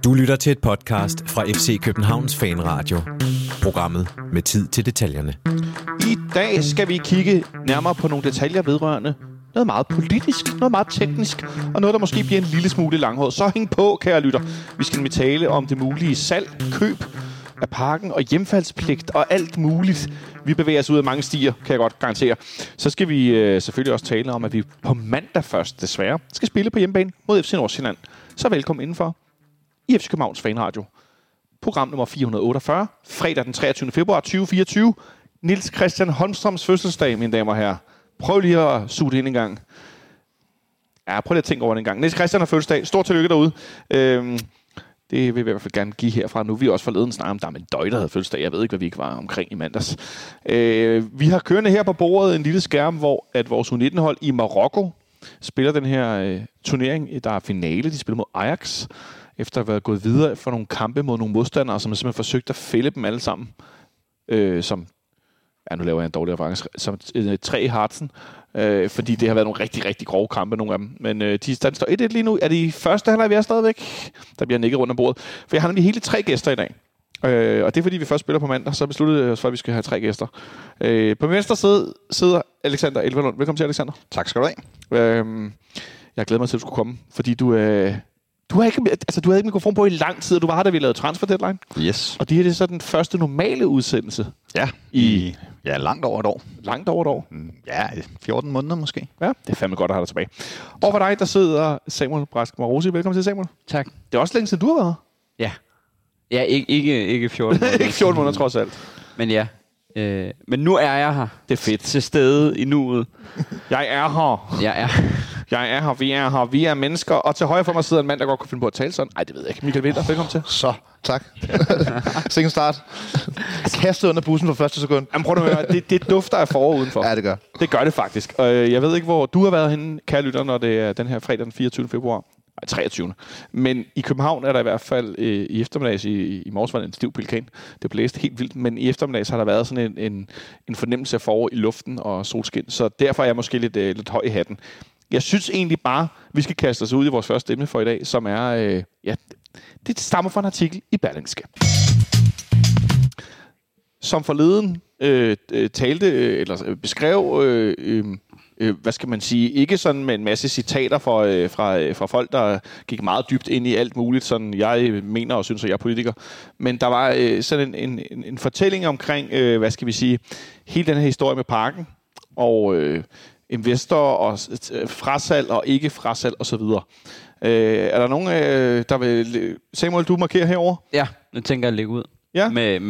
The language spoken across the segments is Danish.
Du lytter til et podcast fra FC Københavns Fanradio. Programmet med tid til detaljerne. I dag skal vi kigge nærmere på nogle detaljer vedrørende noget meget politisk, noget meget teknisk, og noget, der måske bliver en lille smule langhåret. Så hæng på, kære lytter. Vi skal nemlig tale om det mulige salg, køb af parken og hjemfaldspligt og alt muligt. Vi bevæger os ud af mange stier, kan jeg godt garantere. Så skal vi selvfølgelig også tale om, at vi på mandag først, desværre, skal spille på hjemmebane mod FC Nordsjælland. Så velkommen indenfor i FC Københavns Fanradio. Program nummer 448, fredag den 23. februar 2024. Niels Christian Holmstrøms fødselsdag, mine damer og herrer. Prøv lige at suge det ind en gang. Ja, prøv lige at tænke over det en gang. Niels Christian har fødselsdag. Stort tillykke derude. Det vil vi i hvert fald gerne give herfra. Nu er vi også forleden snart om, der er en døj, der havde fødselsdag. Jeg ved ikke, hvad vi ikke var omkring i mandags. Vi har kørende her på bordet en lille skærm, hvor at vores U19-hold i Marokko spiller den her turnering. Der er finale. De spiller mod Ajax, efter at have været gået videre for nogle kampe mod nogle modstandere, som har simpelthen forsøgt at fælde dem alle sammen. Som, ja, nu laver jeg en dårlig reference, som 3 i Hartsen. Fordi det har været nogle rigtig, rigtig grove kampe, nogle af dem. Men de står 1-1 lige nu. Er de første halvleg, vi er stadigvæk? Der bliver nikket rundt om bordet. For jeg har nemlig hele 3 gæster i dag. Og det er fordi, vi først spiller på mandag, så besluttede jeg os for, at vi skal have 3 gæster. På venstre side sidder Alexander Elverlund. Velkommen til, Alexander. Tak skal du have. Jeg glæder mig til, at du skulle komme, fordi du havde ikke mikrofon på i lang tid, og du var her, da vi lavede Transfer Deadline. Yes. Og det er så den første normale udsendelse. Ja, ja, langt over et år. Langt over et år? Ja, 14 måneder måske. Ja, det er fandme godt at have dig tilbage. Og for dig, der sidder Samuel Brask Marosi. Velkommen til, Samuel. Tak. Det er også længe siden, du har været her. Ja, ikke 14 måneder. Ikke 14 måneder, trods alt. Men ja. Men nu er jeg her. Det er fedt. Til stede i nuet. Jeg er her. Jeg er her. Vi er her. Vi er mennesker. Og til højre for mig sidder en mand, der godt kunne finde på at tale sådan. Nej, det ved jeg ikke. Michael Vinter, velkommen til. Så, tak. Sikken start. Kastet under bussen for første sekund. Jamen, prøv at høre. Det dufter af forår udenfor. Ja, det gør. Det gør det faktisk. Og jeg ved ikke, hvor du har været henne, kære lytter, når det er den her fredag den 24. februar. 23. Men i København er der i hvert fald i eftermiddags, i morges var det en stiv pelikan. Det blæste helt vildt, men i eftermiddags har der været sådan en fornemmelse af forår i luften og solskin, så derfor er jeg måske lidt høj i hatten. Jeg synes egentlig bare, vi skal kaste os ud i vores første emne for i dag, som er, det stammer fra en artikel i Berlingske. Som forleden beskrev hvad skal man sige, ikke sådan med en masse citater fra folk, der gik meget dybt ind i alt muligt, sådan jeg mener og synes, at jeg er politiker. Men der var sådan en fortælling omkring, hvad skal vi sige, hele den her historie med parken, og investorer og frasalg og ikke frasalg osv. Er der nogen, der vil... Samuel, du markerer herover? Ja, nu tænker jeg at lægge ud. Ja.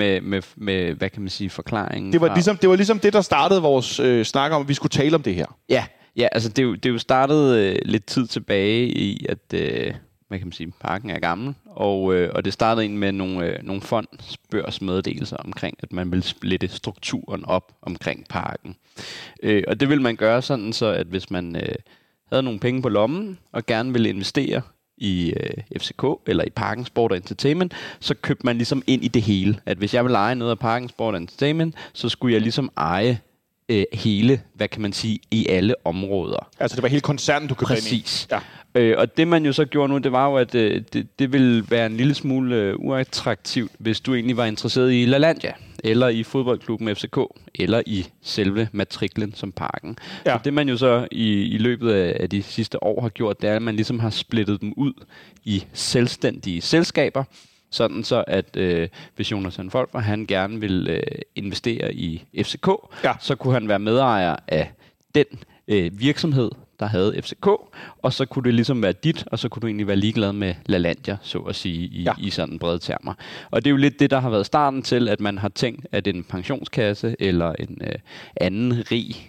Med hvad kan man sige, forklaringen. Det var ligesom det, der startede vores snak om, at vi skulle tale om det her. Ja, altså det er jo startet lidt tid tilbage i, at hvad kan man sige, parken er gammel, og det startede ind med nogle fondsbørsmeddelelser omkring, at man vil splitte strukturen op omkring parken. Og det vil man gøre sådan, så at hvis man havde nogle penge på lommen og gerne ville investere i FCK eller i Parken Sport og Entertainment, så købte man ligesom ind i det hele. At hvis jeg ville eje noget af Parken Sport og Entertainment, så skulle jeg ligesom eje hele, hvad kan man sige, i alle områder. Altså det var hele koncernen, du købte ind i? Præcis. Ja. Og det man jo så gjorde nu, det var jo, at det ville være en lille smule uattraktivt, hvis du egentlig var interesseret i LaLandia, eller i fodboldklubben FCK, eller i selve matriklen som Parken. Ja. Så det man jo så i løbet af de sidste år har gjort, det er, at man ligesom har splittet dem ud i selvstændige selskaber, sådan så at hvis Jonas Folker, han gerne vil investere i FCK, så kunne han være medejer af den virksomhed, der havde FCK, og så kunne det ligesom være dit, og så kunne du egentlig være ligeglad med LaLandia, så at sige, i sådan brede termer. Og det er jo lidt det, der har været starten til, at man har tænkt, at en pensionskasse eller en anden rig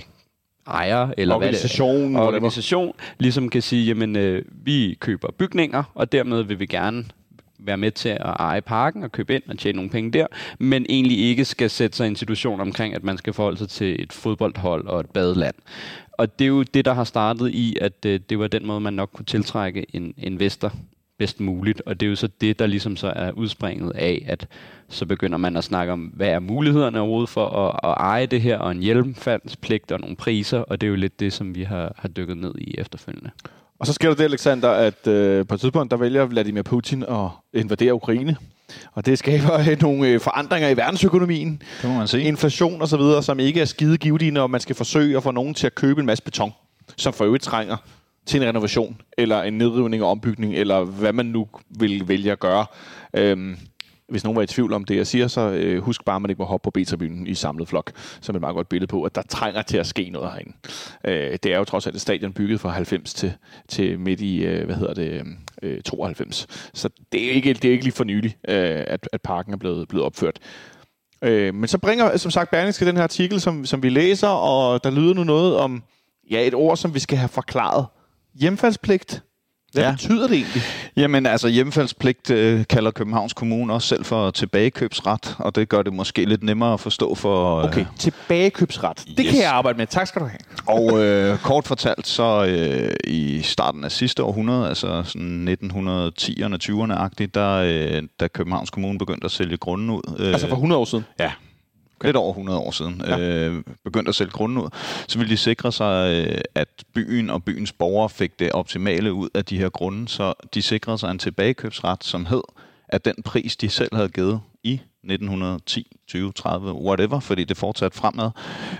ejer eller organisation ligesom kan sige, jamen vi køber bygninger, og dermed vil vi gerne være med til at eje parken og købe ind og tjene nogle penge der, men egentlig ikke skal sætte sig i en situation omkring, at man skal forholde sig til et fodboldhold og et badeland. Og det er jo det, der har startet i, at det var den måde, man nok kunne tiltrække en investor bedst muligt. Og det er jo så det, der ligesom så er udspringet af, at så begynder man at snakke om, hvad er mulighederne overhovedet for at eje det her, og en hjælpefaldspligt og nogle priser, og det er jo lidt det, som vi har dykket ned i efterfølgende. Og så sker der det, Alexander, at på et tidspunkt, der vælger Vladimir Putin at invadere Ukraine. Og det skaber nogle forandringer i verdensøkonomien. Det må man sige. Inflation og så videre, som ikke er skide givtige, når man skal forsøge at få nogen til at købe en masse beton, som for øvrigt trænger til en renovation, eller en nedrivning og ombygning, eller hvad man nu vil vælge at gøre. Hvis nogen var i tvivl om det, jeg siger, så husk bare, at man ikke må hoppe på B-tribunen i samlet flok, som et meget godt billede på, at der trænger til at ske noget herinde. Det er jo trods alt et stadion bygget fra 90 til midt i, 92. Så det er ikke lige for nylig, at parken er blevet opført. Men så bringer, som sagt, Berlingske den her artikel, som vi læser, og der lyder nu noget om et ord, som vi skal have forklaret. Hjemfaldspligt. Hvad betyder det egentlig? Jamen altså hjemfaldspligt kalder Københavns Kommune også selv for tilbagekøbsret, og det gør det måske lidt nemmere at forstå for... Okay, tilbagekøbsret. Det kan jeg arbejde med. Tak skal du have. Og kort fortalt, så i starten af sidste århundrede, altså sådan 1910'erne, 20'erne-agtigt, da Københavns Kommune begyndte at sælge grunden ud... altså for 100 år siden? Ja. Lidt over 100 år siden, begyndte at sælge grunden ud, så ville de sikre sig, at byen og byens borgere fik det optimale ud af de her grunde, så de sikrede sig en tilbagekøbsret, som hed, at den pris, de selv havde givet i 1910, 20, 30, whatever, fordi det fortsatte fremad,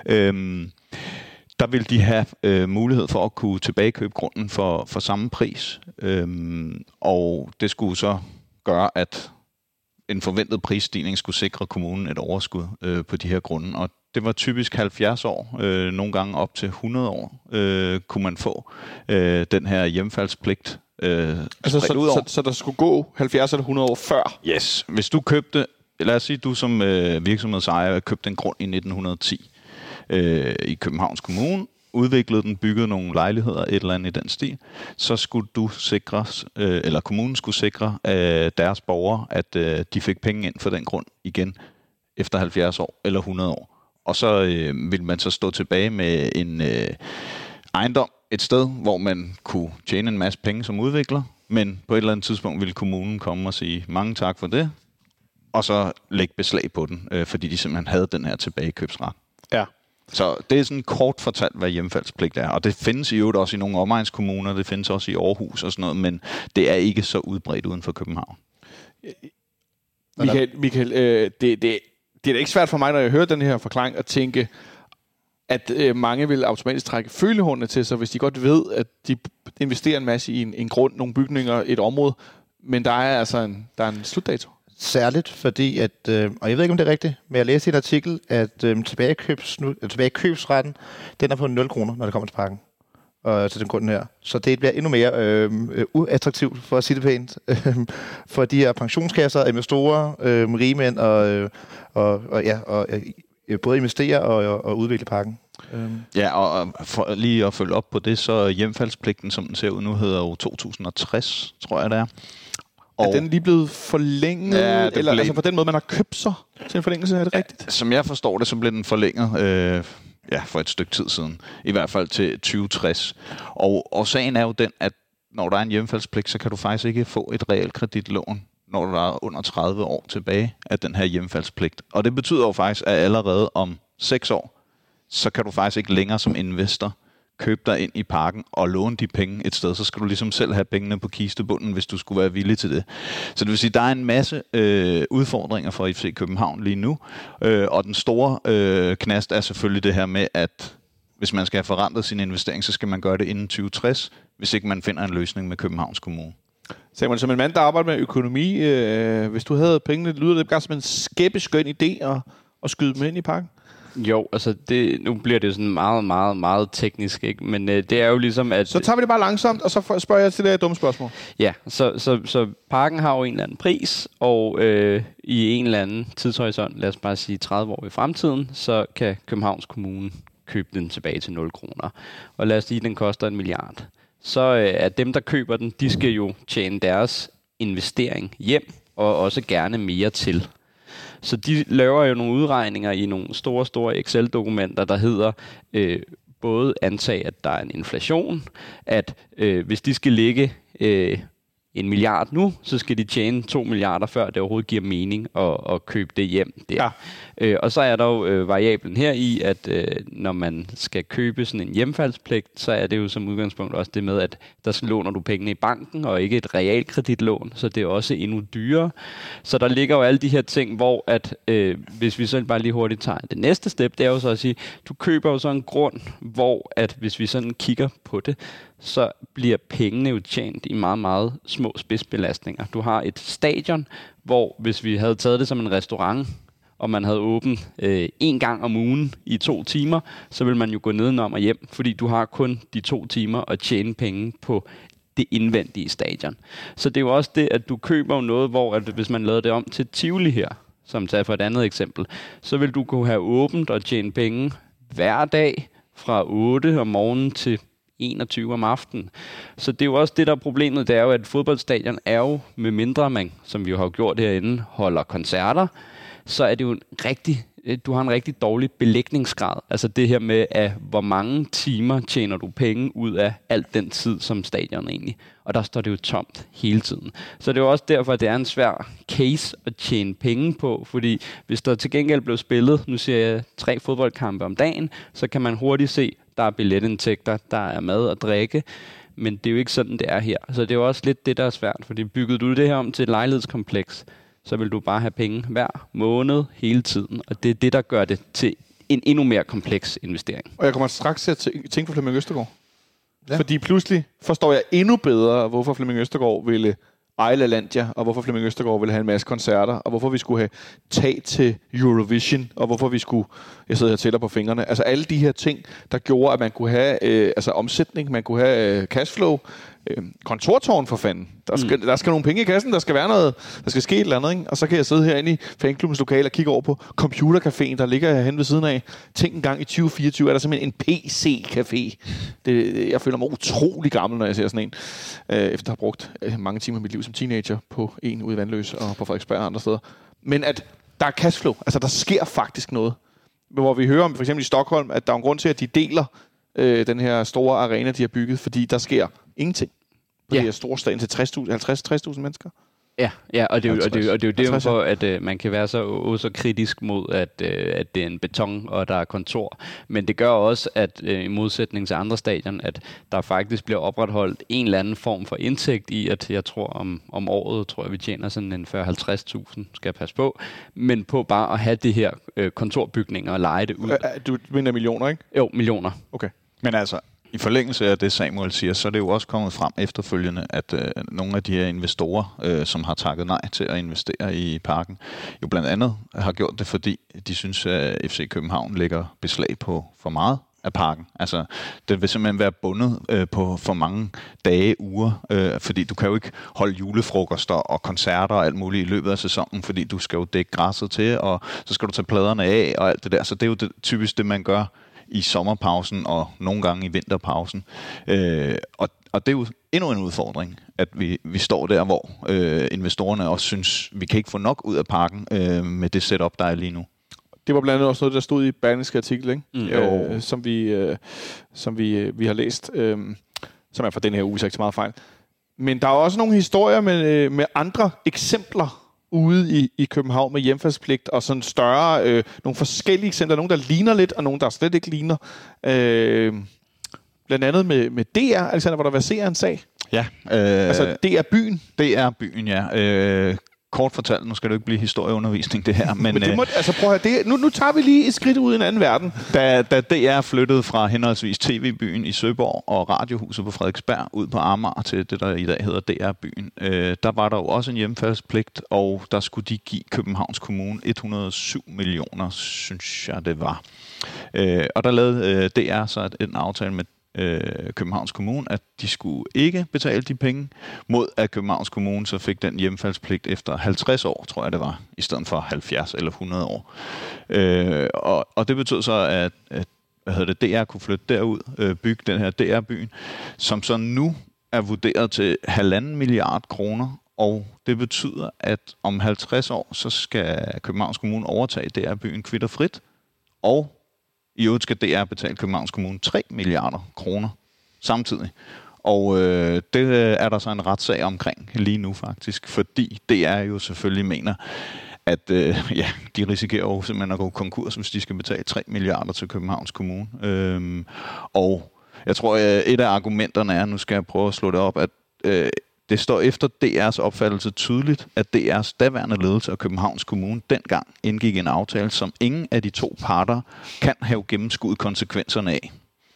der ville de have mulighed for at kunne tilbagekøbe grunden for samme pris, og det skulle så gøre, at en forventet prisstigning skulle sikre kommunen et overskud på de her grunde. Og det var typisk 70 år, nogle gange op til 100 år, kunne man få den her hjemfaldspligt så der skulle gå 70 eller 100 år før? Yes. Hvis du købte, lad os sige, du som virksomhedsejer købte en grund i 1910 i Københavns Kommune, udviklede den, byggede nogle lejligheder, et eller andet i den stil, så skulle du sikres, eller kommunen skulle sikre deres borgere, at de fik penge ind for den grund igen efter 70 år eller 100 år. Og så ville man så stå tilbage med en ejendom et sted, hvor man kunne tjene en masse penge som udvikler, men på et eller andet tidspunkt ville kommunen komme og sige mange tak for det, og så lægge beslag på den, fordi de simpelthen havde den her tilbagekøbsret. Ja. Så det er sådan kort fortalt, hvad hjemfaldspligt er. Og det findes i øvrigt også i nogle omegnskommuner, det findes også i Aarhus og sådan noget, men det er ikke så udbredt uden for København. Michael, det er da ikke svært for mig, når jeg hører den her forklaring, at tænke, at mange vil automatisk trække følehornene til sig, hvis de godt ved, at de investerer en masse i en grund, nogle bygninger, et område, men der er altså en slutdato. Særligt fordi, at, og jeg ved ikke, om det er rigtigt, men jeg læste i en artikel, at tilbagekøbsretten, den er på 0 kroner, når det kommer til pakken. Og til den grunden her. Så det bliver endnu mere uattraktivt, for at sige det pænt, for de her pensionskasser, investorer, rigmænd og både investere og udvikle pakken. Ja, og for lige at følge op på det, så hjemfaldspligten, som den ser ud nu, hedder jo 2060, tror jeg det er. Er den lige blevet forlænget? Ja, eller altså på den måde, man har købt sig til en forlængelse? Er det rigtigt? Som jeg forstår det, så blev den forlænget for et stykke tid siden. I hvert fald til 2060. Og sagen er jo den, at når der er en hjemfaldspligt, så kan du faktisk ikke få et realkreditlån, når du er under 30 år tilbage af den her hjemfaldspligt. Og det betyder jo faktisk, at allerede om 6 år, så kan du faktisk ikke længere som investor købe dig ind i parken og låne de penge et sted, så skal du ligesom selv have pengene på kistebunden, hvis du skulle være villig til det. Så det vil sige, at der er en masse udfordringer for FC København lige nu, og den store knast er selvfølgelig det her med, at hvis man skal have forrentet sin investering, så skal man gøre det inden 2060, hvis ikke man finder en løsning med Københavns Kommune. Så man som en mand, der arbejder med økonomi, hvis du havde pengene, lyder det bare som en skæbeskøn idé at skyde dem ind i parken? Jo, altså nu bliver det sådan meget, meget, meget teknisk, ikke? Men det er jo ligesom, at... Så tager vi det bare langsomt, og så spørger jeg til det her dumme spørgsmål. Ja, så parken har jo en eller anden pris, og i en eller anden tidshorisont, lad os bare sige 30 år i fremtiden, så kan Københavns Kommune købe den tilbage til 0 kroner. Og lad os sige, at den koster 1 milliard. Så er dem, der køber den, de skal jo tjene deres investering hjem, og også gerne mere til. Så de laver jo nogle udregninger i nogle store Excel-dokumenter, der hedder både antage, at der er en inflation, at hvis de skal ligge 1 milliard nu, så skal de tjene 2 milliarder, før det overhovedet giver mening at købe det hjem der. Ja. Og så er der jo variablen her i, at når man skal købe sådan en hjemfaldspligt, så er det jo som udgangspunkt også det med, at der låner du pengene i banken, og ikke et realkreditlån, så det er også endnu dyrere. Så der ligger jo alle de her ting, hvor at, hvis vi så bare lige hurtigt tager det næste step, det er jo så at sige, du køber jo så en grund, hvor at hvis vi sådan kigger på det, så bliver pengene jo tjent i meget, meget små spidsbelastninger. Du har et stadion, hvor hvis vi havde taget det som en restaurant, og man havde åbent 1 gang om ugen i 2 timer, så vil man jo gå nedenom og hjem, fordi du har kun de 2 timer at tjene penge på det indvendige stadion. Så det er jo også det, at du køber jo noget, hvor at hvis man lavede det om til Tivoli her, som tager for et andet eksempel, så vil du kunne have åbent og tjene penge hver dag fra 8 om morgenen til 21 om aftenen. Så det er jo også det, der er problemet, det er jo, at fodboldstadion er jo, med mindre man, som vi jo har gjort herinde, holder koncerter, så er det jo du har en rigtig dårlig belægningsgrad. Altså det her med, at hvor mange timer tjener du penge ud af alt den tid, som stadion egentlig. Og der står det jo tomt hele tiden. Så det er jo også derfor, at det er en svær case at tjene penge på, fordi hvis der til gengæld blev spillet, nu siger jeg 3 fodboldkampe om dagen, så kan man hurtigt se, der er billetindtægter, der er mad og drikke, men det er jo ikke sådan, det er her. Så det er jo også lidt det, der er svært, fordi byggede du det her om til et lejlighedskompleks, så vil du bare have penge hver måned hele tiden, og det er det, der gør det til en endnu mere kompleks investering. Og jeg kommer straks til at tænke på Flemming Østergaard. Ja. Fordi pludselig forstår jeg endnu bedre, hvorfor Flemming Østergaard ville eje LaLandia, og hvorfor Flemming Østergaard ville have en masse koncerter, og hvorfor vi skulle have tag til Eurovision, og hvorfor vi skulle, jeg sidder her og tæller på fingrene, altså alle de her ting, der gjorde, at man kunne have omsætning, man kunne have cashflow, kontortårn for fanden. Der skal nogle penge i kassen, der skal være noget, der skal ske et eller andet, ikke? Og så kan jeg sidde herinde i fanklubbens lokale og kigge over på computercaféen, der ligger hen ved siden af. Tænk en gang i 2024, er der simpelthen en PC-café. Jeg føler mig utrolig gammel, når jeg ser sådan en. Efter at have brugt mange timer af mit liv som teenager på en ude i Vandløs og på Frederiksberg og andre steder. Men at der er cashflow, altså der sker faktisk noget. Hvor vi hører om, for eksempel i Stockholm, at der er en grund til, at de deler den her store arena, de har bygget, fordi der sker ingenting. På de her store stadion til 50-60.000 mennesker. Ja, og det er jo derfor, at man kan være så kritisk mod, at det er en beton, og der er kontor. Men det gør også, at i modsætning til andre stadion, at der faktisk bliver opretholdt en eller anden form for indtægt i, at jeg tror om året, tror jeg, vi tjener sådan en 40-50.000, skal jeg passe på, men på bare at have det her kontorbygninger og lege det ud. Du mener millioner, ikke? Jo, millioner. Okay. Men altså, i forlængelse af det, Samuel siger, så er det jo også kommet frem efterfølgende, at nogle af de her investorer, som har takket nej til at investere i parken, jo blandt andet har gjort det, fordi de synes, at FC København lægger beslag på for meget af parken. Altså, det vil simpelthen være bundet på for mange dage, uger, fordi du kan jo ikke holde julefrokoster og koncerter og alt muligt i løbet af sæsonen, fordi du skal jo dække græsset til, og så skal du tage pladerne af og alt det der. Så det er jo typisk det, man gør i sommerpausen og nogle gange i vinterpausen. Og det er jo endnu en udfordring, at vi står der, hvor investorerne også synes, vi kan ikke få nok ud af parken med det setup, der er lige nu. Det var blandt andet også noget, der stod i Berlingske artikel, ikke? Som vi har læst, som er fra den her uge, så ikke så meget fejl. Men der er også nogle historier med andre eksempler ude i København med hjemfaldspligt og sådan større, nogle forskellige eksempler. Nogle, der ligner lidt, og nogle, der slet ikke ligner. Blandt andet med DR, Alexander, hvor der verserer en sag. Ja. Altså DR-byen. DR-byen, ja. Kort fortalt, nu skal det jo ikke blive historieundervisning, det her. Men det må, altså prøv at høre, nu tager vi lige et skridt ud i en anden verden. Da DR flyttede fra henholdsvis TV-byen i Søborg og Radiohuset på Frederiksberg ud på Amager til det, der i dag hedder DR-byen, der var der jo også en hjemfaldspligt, og der skulle de give Københavns Kommune 107 millioner, synes jeg det var. Og der lavede DR så en aftale med Københavns Kommune, at de skulle ikke betale de penge, mod at Københavns Kommune så fik den hjemfaldspligt efter 50 år, tror jeg det var, i stedet for 70 eller 100 år. Og det betød så, at DR kunne flytte derud, bygge den her DR-byen, som så nu er vurderet til 1,5 milliard kroner, og det betyder, at om 50 år, så skal Københavns Kommune overtage DR-byen kvitterfrit, og i øvrigt skal DR betale Københavns Kommune 3 milliarder kroner samtidig. Og det er der så en retssag omkring lige nu faktisk, fordi DR jo selvfølgelig mener, at de risikerer jo simpelthen at gå konkurs, hvis de skal betale 3 milliarder til Københavns Kommune. Og jeg tror, et af argumenterne er, nu skal jeg prøve at slå det op, at det står efter DR's opfattelse tydeligt, at DR's daværende ledelse af Københavns Kommune dengang indgik en aftale, som ingen af de to parter kan have gennemskuet konsekvenserne af.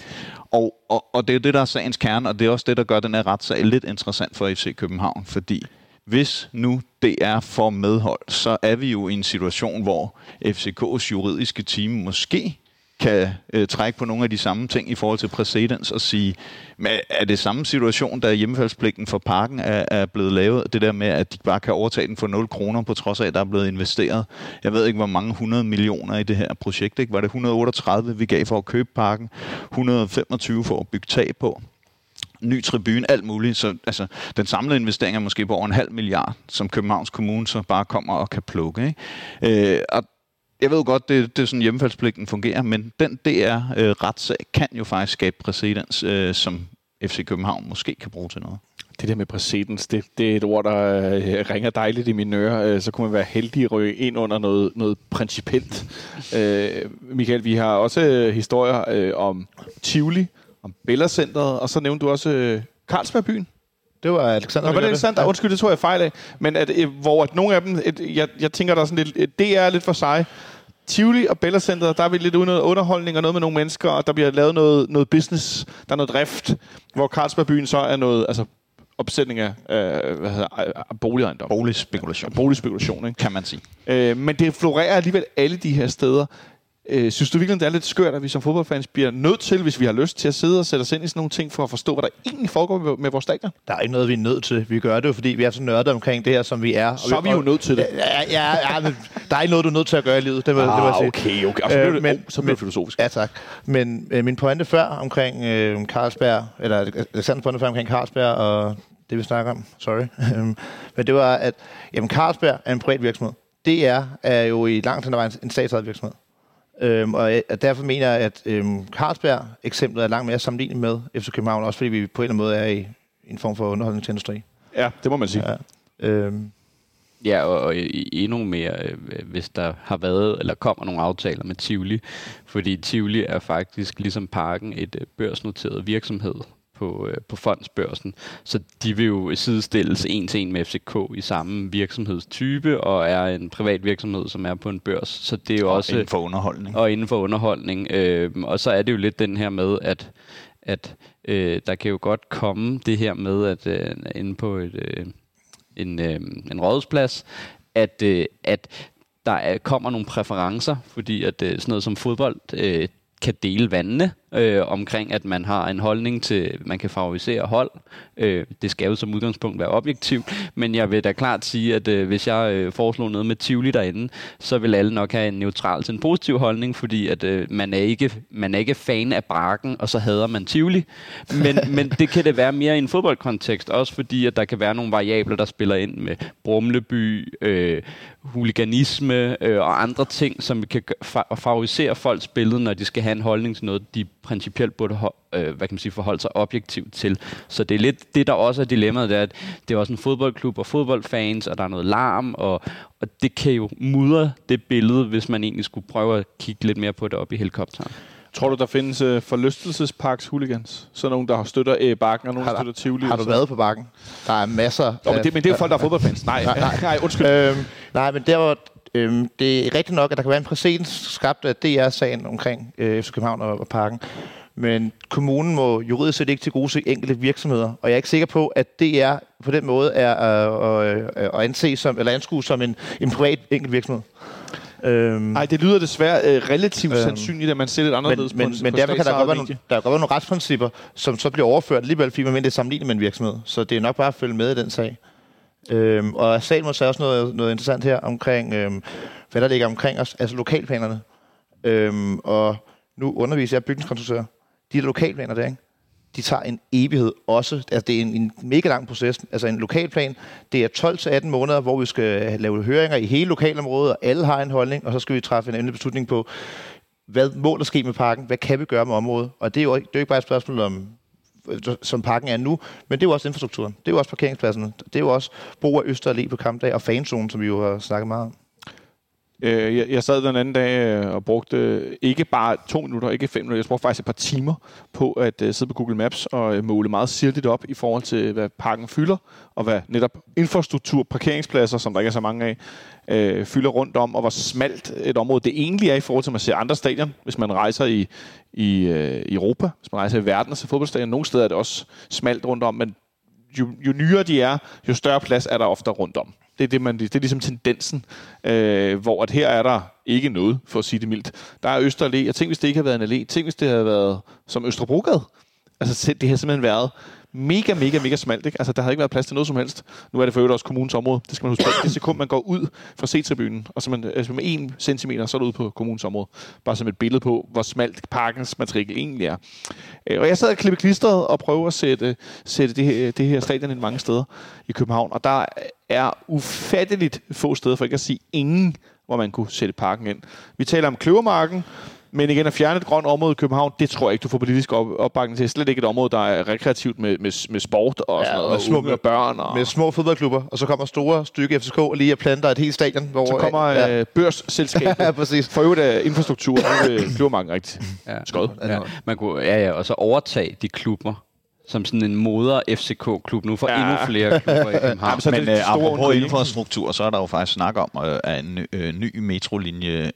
Og det er det, der er sagens kerne, og det er også det, der gør den her retssag lidt interessant for FC København, fordi hvis nu DR får medhold, så er vi jo i en situation, hvor FCK's juridiske team måske kan trække på nogle af de samme ting i forhold til præcedens og sige, er det samme situation, da hjemmefaldspligten for Parken er blevet lavet, det der med, at de bare kan overtage den for 0 kroner, på trods af, at der er blevet investeret. Jeg ved ikke, hvor mange 100 millioner i det her projekt. Ikke? Var det 138, vi gav for at købe Parken, 125 for at bygge tag på, ny tribune, alt muligt. Så altså, den samlede investering er måske på over 0,5 milliard, som Københavns Kommune så bare kommer og kan plukke. Ikke? Og jeg ved godt, det er sådan, hjemmefaldspligten fungerer, men den DR-retssag kan jo faktisk skabe præcedens, som FC København måske kan bruge til noget. Det der med præcedens, det er et ord, der ringer dejligt i mine ører. Så kunne man være heldig at ryge ind under noget principielt. Michael, vi har også historier om Tivoli, om Bella Centeret, og så nævnte du også Carlsbergbyen. Det var Alexander. Var det Alexander? Undskyld, det tror jeg fejl af. Men hvor nogle af dem, jeg tænker, der er sådan lidt, det er lidt for sig. Tivoli og Bella Centeret, der er vi lidt uden noget underholdning og noget med nogle mennesker, og der bliver lavet noget business, der er noget drift, hvor Carlsbergbyen så er noget, altså opsætning af boligejendom. Boligspekulation, ikke? Kan man sige. Men det florerer alligevel alle de her steder. Synes du virkelig, det er lidt skørt, at vi som fodboldfans bliver nødt til, hvis vi har lyst til at sidde og sætte os ind i sådan nogle ting, for at forstå, hvad der egentlig foregår med vores stadion? Der er ikke noget, vi er nødt til. Vi gør det jo, fordi vi er så nørdet omkring det her, som vi er. Så er vi jo nødt til det. Ja, men der er ikke noget, du er nødt til at gøre i livet. Det må jeg sige. Okay. Så bliver det filosofisk. Ja, tak. Men min pointe før omkring Carlsberg, eller Alexanders pointe før omkring Carlsberg og det, vi snakker om, men det var, at Carlsberg er en privat virksomhed. DR er jo i langt hen ad vejen en statsejet virksomhed. Og derfor mener jeg, at Carlsberg-eksemplet er langt mere sammenlignet med FC København, også fordi vi på en eller anden måde er i en form for underholdningsindustri. Ja, det må man sige. Ja, ja, og endnu mere, hvis der har været eller kommer nogle aftaler med Tivoli, fordi Tivoli er faktisk ligesom Parken et børsnoteret virksomhed på fondsbørsen, så de vil jo sidestilles en til en med FCK i samme virksomhedstype, og er en privat virksomhed, som er på en børs. Så det er jo også inden for underholdning. Og inden for underholdning. Og så er det jo lidt den her med, at der kan jo godt komme det her med, at inde på en rådhusplads, at der kommer nogle præferencer, fordi at sådan noget som fodbold kan dele vandene omkring, at man har en holdning til, man kan favorisere hold. Det skal jo som udgangspunkt være objektivt, men jeg vil da klart sige, at hvis jeg foreslår noget med Tivoli derinde, så vil alle nok have en neutral til en positiv holdning, fordi at man er ikke fan af Braken, og så hader man Tivoli. Men det kan det være mere i en fodboldkontekst, også fordi at der kan være nogle variabler, der spiller ind med Brumleby, huliganisme og andre ting, som kan favorisere folks billede, når de skal have en holdning til noget, de principielt burde forholde sig objektivt til. Så det er lidt det, der også er dilemmaet, det er, at det er også en fodboldklub og fodboldfans, og der er noget larm, og det kan jo mudre det billede, hvis man egentlig skulle prøve at kigge lidt mere på det op i helikopteren. Tror du, der findes forlystelsesparks hooligans? Så nogen, der støtter Bakken, og nogen, der støtter Tivoli? Har du været på Bakken? Der er masser. Men det er jo folk, der er fodboldfans. Nej, undskyld. Nej, men det er rigtigt nok, at der kan være en præcedens skabt af DR-sagen omkring FC København og Parken. Men kommunen må juridisk set ikke tilgodese enkelte virksomheder. Og jeg er ikke sikker på, at DR på den måde er at anse som, eller anskue som en privat enkelt virksomhed. Nej, det lyder desværre relativt sandsynligt, at man ser lidt anderledes men derfor kan der godt være nogle retsprincipper, som så bliver overført alligevel, fordi man mener, det er sammenlignet med en virksomhed. Så det er nok bare at følge med i den sag. Og sagen må så også noget interessant her omkring, hvad der ligger omkring os, altså lokalplanerne. Og nu underviser jeg bygningskonstruktører. De der lokalplaner der, ikke? De tager en evighed også. Altså, det er en mega lang proces. Altså en lokalplan, det er 12-18 måneder, hvor vi skal lave høringer i hele lokalområdet, og alle har en holdning, og så skal vi træffe en endelig beslutning på, hvad må der ske med parken, hvad kan vi gøre med området. Og det er jo ikke bare et spørgsmål om som parken er nu, men det er jo også infrastrukturen. Det er jo også parkeringspladserne. Det er jo også brug af Øster Allé på kampdag og fanzonen, som vi jo har snakket meget om. Jeg sad den anden dag og brugte ikke bare 2 minutter, ikke 5 minutter, jeg brugte faktisk et par timer på at sidde på Google Maps og måle meget sirligt op i forhold til, hvad parken fylder, og hvad netop infrastruktur, parkeringspladser, som der ikke er så mange af, fylder rundt om, og hvor smalt et område det egentlig er i forhold til, at man ser andre stadion, hvis man rejser i Europa, hvis man rejser i verden og ser fodboldstadion. Nogle steder er det også smalt rundt om, men jo nyere de er, jo større plads er der ofte rundt om. Det er ligesom tendensen, hvor at her er der ikke noget, for at sige det mildt. Der er Øster Allé, og tænk hvis det ikke har været en allé, tænk hvis det havde været som Østerbrogade. Altså det har simpelthen været mega smalt, ikke? Altså der havde ikke været plads til noget som helst. Nu er det for øvrigt også kommunens område. Det skal man huske på. Det sekund, man går ud fra C-tribunen, og så med 1 centimeter, så er det ude på kommunens område. Bare som et billede på, hvor smalt parkens matrikel egentlig er. Og jeg sad og klippe klistret og prøve at sætte det her stadion ind mange steder i København. Og der er ufatteligt få steder, for ikke at sige ingen, hvor man kunne sætte parken ind. Vi taler om Kløvermarken, men igen, at fjerne et grønt område i København, det tror jeg ikke, du får politisk opbakning til. Slet ikke et område, der er rekreativt med sport og sådan noget, og små med børn. Og med små fodboldklubber, og så kommer store stykke FCK og lige at planter et helt stadion. Hvor, så kommer børsselskabet. Ja, præcis. For øvrigt af infrastruktur, bliver mange rigtig skød. Ja. Man kunne, og så overtage de klubber som sådan en moder FCK-klub nu for endnu flere klubber i København. Men apropos infrastruktur, så er der jo faktisk snak om, at en ny metrolinje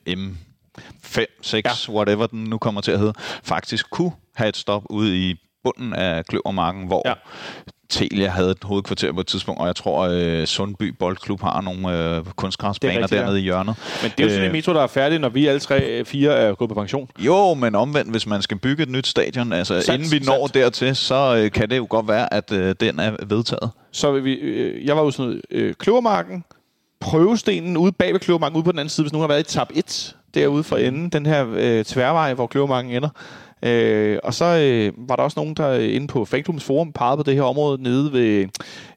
M5, 6, whatever den nu kommer til at hedde, faktisk kunne have et stop ude i bunden af Kløvermarken, hvor Telia havde et hovedkvarter på et tidspunkt, og jeg tror, Sundby Boldklub har nogle kunstgræsbaner dernede i hjørnet. Men det er jo sådan en metro, der er færdig, når vi alle 3-4 er gået på pension. Jo, men omvendt, hvis man skal bygge et nyt stadion, altså inden vi når dertil, så kan det jo godt være, at den er vedtaget. Så jeg var jo sådan noget, Kløvermarken, prøvestenen ude bag ved Kløvermarken, ude på den anden side, hvis nogen har været i tab 1, derude for enden, den her tværvej, hvor Kløvermarken ender. Og så var der også nogen, der inde på Fanklubbens forum pegede på det her område nede ved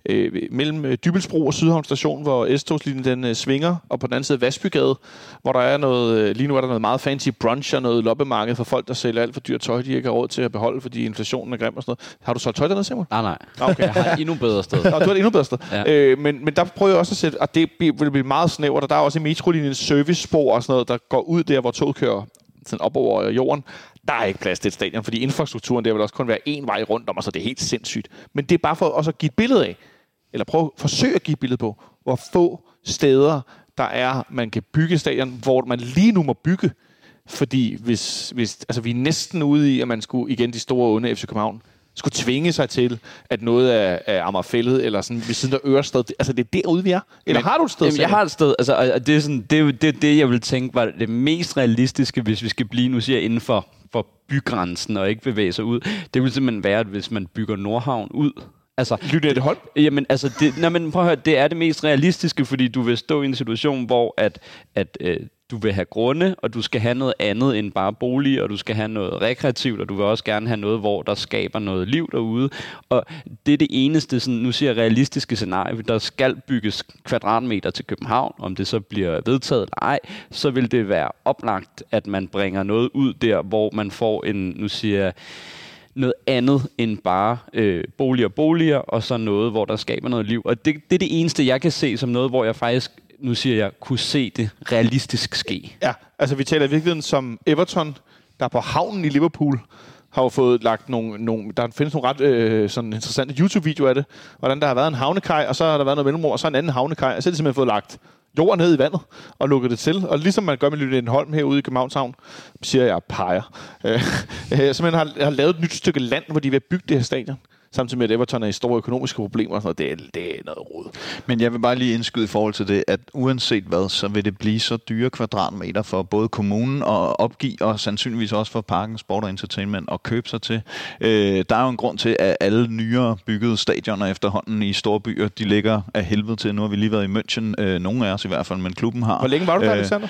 mellem Dybelsbro og Sydhavn Station, hvor S-togslinjen den svinger, og på den anden side Vasbygade, hvor der er noget, lige nu er der noget meget fancy brunch og noget loppemarked for folk, der sælger alt for dyrt tøj, de ikke har råd til at beholde, fordi inflationen er grim og sådan noget. Har du solgt tøj dernede, Simon? Nej. Okay. Jeg har et endnu bedre sted. Nå, du har et endnu bedre sted. Ja. Men der prøver jeg også at sætte, og det vil blive meget snævert, og der er også i metrolinjen servicespor og sådan noget, der går ud der, hvor toget kører sådan op over jorden. Der er ikke plads til et stadion, fordi infrastrukturen der vil også kun være én vej rundt om, og så det er helt sindssygt. Men det er bare for også at give et billede af, eller forsøge at give et billede på, hvor få steder der er, man kan bygge stadion, hvor man lige nu må bygge. Fordi hvis altså vi er næsten ude i, at man skulle, igen de store onde FC København, skulle tvinge sig til, at noget af Amagerfælled, eller sådan ved siden af Ørsted, altså det er derude, vi er. Eller har du et sted? Jamen, jeg har et sted, altså, og det er sådan, det jeg vil tænke var det mest realistiske, hvis vi skal blive, nu siger jeg, inden for bygrænsen og ikke bevæge sig ud. Det vil simpelthen være, at hvis man bygger Nordhavn ud, altså, Lynetteholm? Jamen, altså, prøv at høre, det er det mest realistiske, fordi du vil stå i en situation, hvor at du vil have grunde, og du skal have noget andet end bare bolig, og du skal have noget rekreativt, og du vil også gerne have noget, hvor der skaber noget liv derude. Og det er det eneste, sådan, nu siger jeg, realistiske scenarie. Der skal bygges kvadratmeter til København, om det så bliver vedtaget eller ej, så vil det være oplagt, at man bringer noget ud der, hvor man får en, nu siger jeg, noget andet end bare boliger, og så noget, hvor der skaber noget liv. Og det er det eneste, jeg kan se som noget, hvor jeg faktisk, nu siger jeg, kunne se det realistisk ske. Ja, altså vi taler i virkeligheden som Everton, der på havnen i Liverpool, har jo fået lagt nogle der findes nogle ret sådan interessante YouTube-videoer af det, hvordan der har været en havnekaj, og så har der været noget mellemrum, og så en anden havnekaj, og så er det simpelthen fået lagt jord ned i vandet og lukket det til. Og ligesom man gør med Lynetteholm herude i Københavns Havn, siger jeg peger. Simpelthen har lavet et nyt stykke land, hvor de vil bygge det her stadion. Samtidig med, at Everton er i store økonomiske problemer og sådan noget. Det er noget rod. Men jeg vil bare lige indskyde i forhold til det, at uanset hvad, så vil det blive så dyre kvadratmeter for både kommunen at opgive, og sandsynligvis også for Parken Sport og Entertainment at købe sig til. Der er jo en grund til, at alle nyere byggede stadioner efterhånden i store byer, de ligger af helvede til. Nu har vi lige været i München, nogle af os i hvert fald, men klubben har. Hvor længe var du der, Alexander?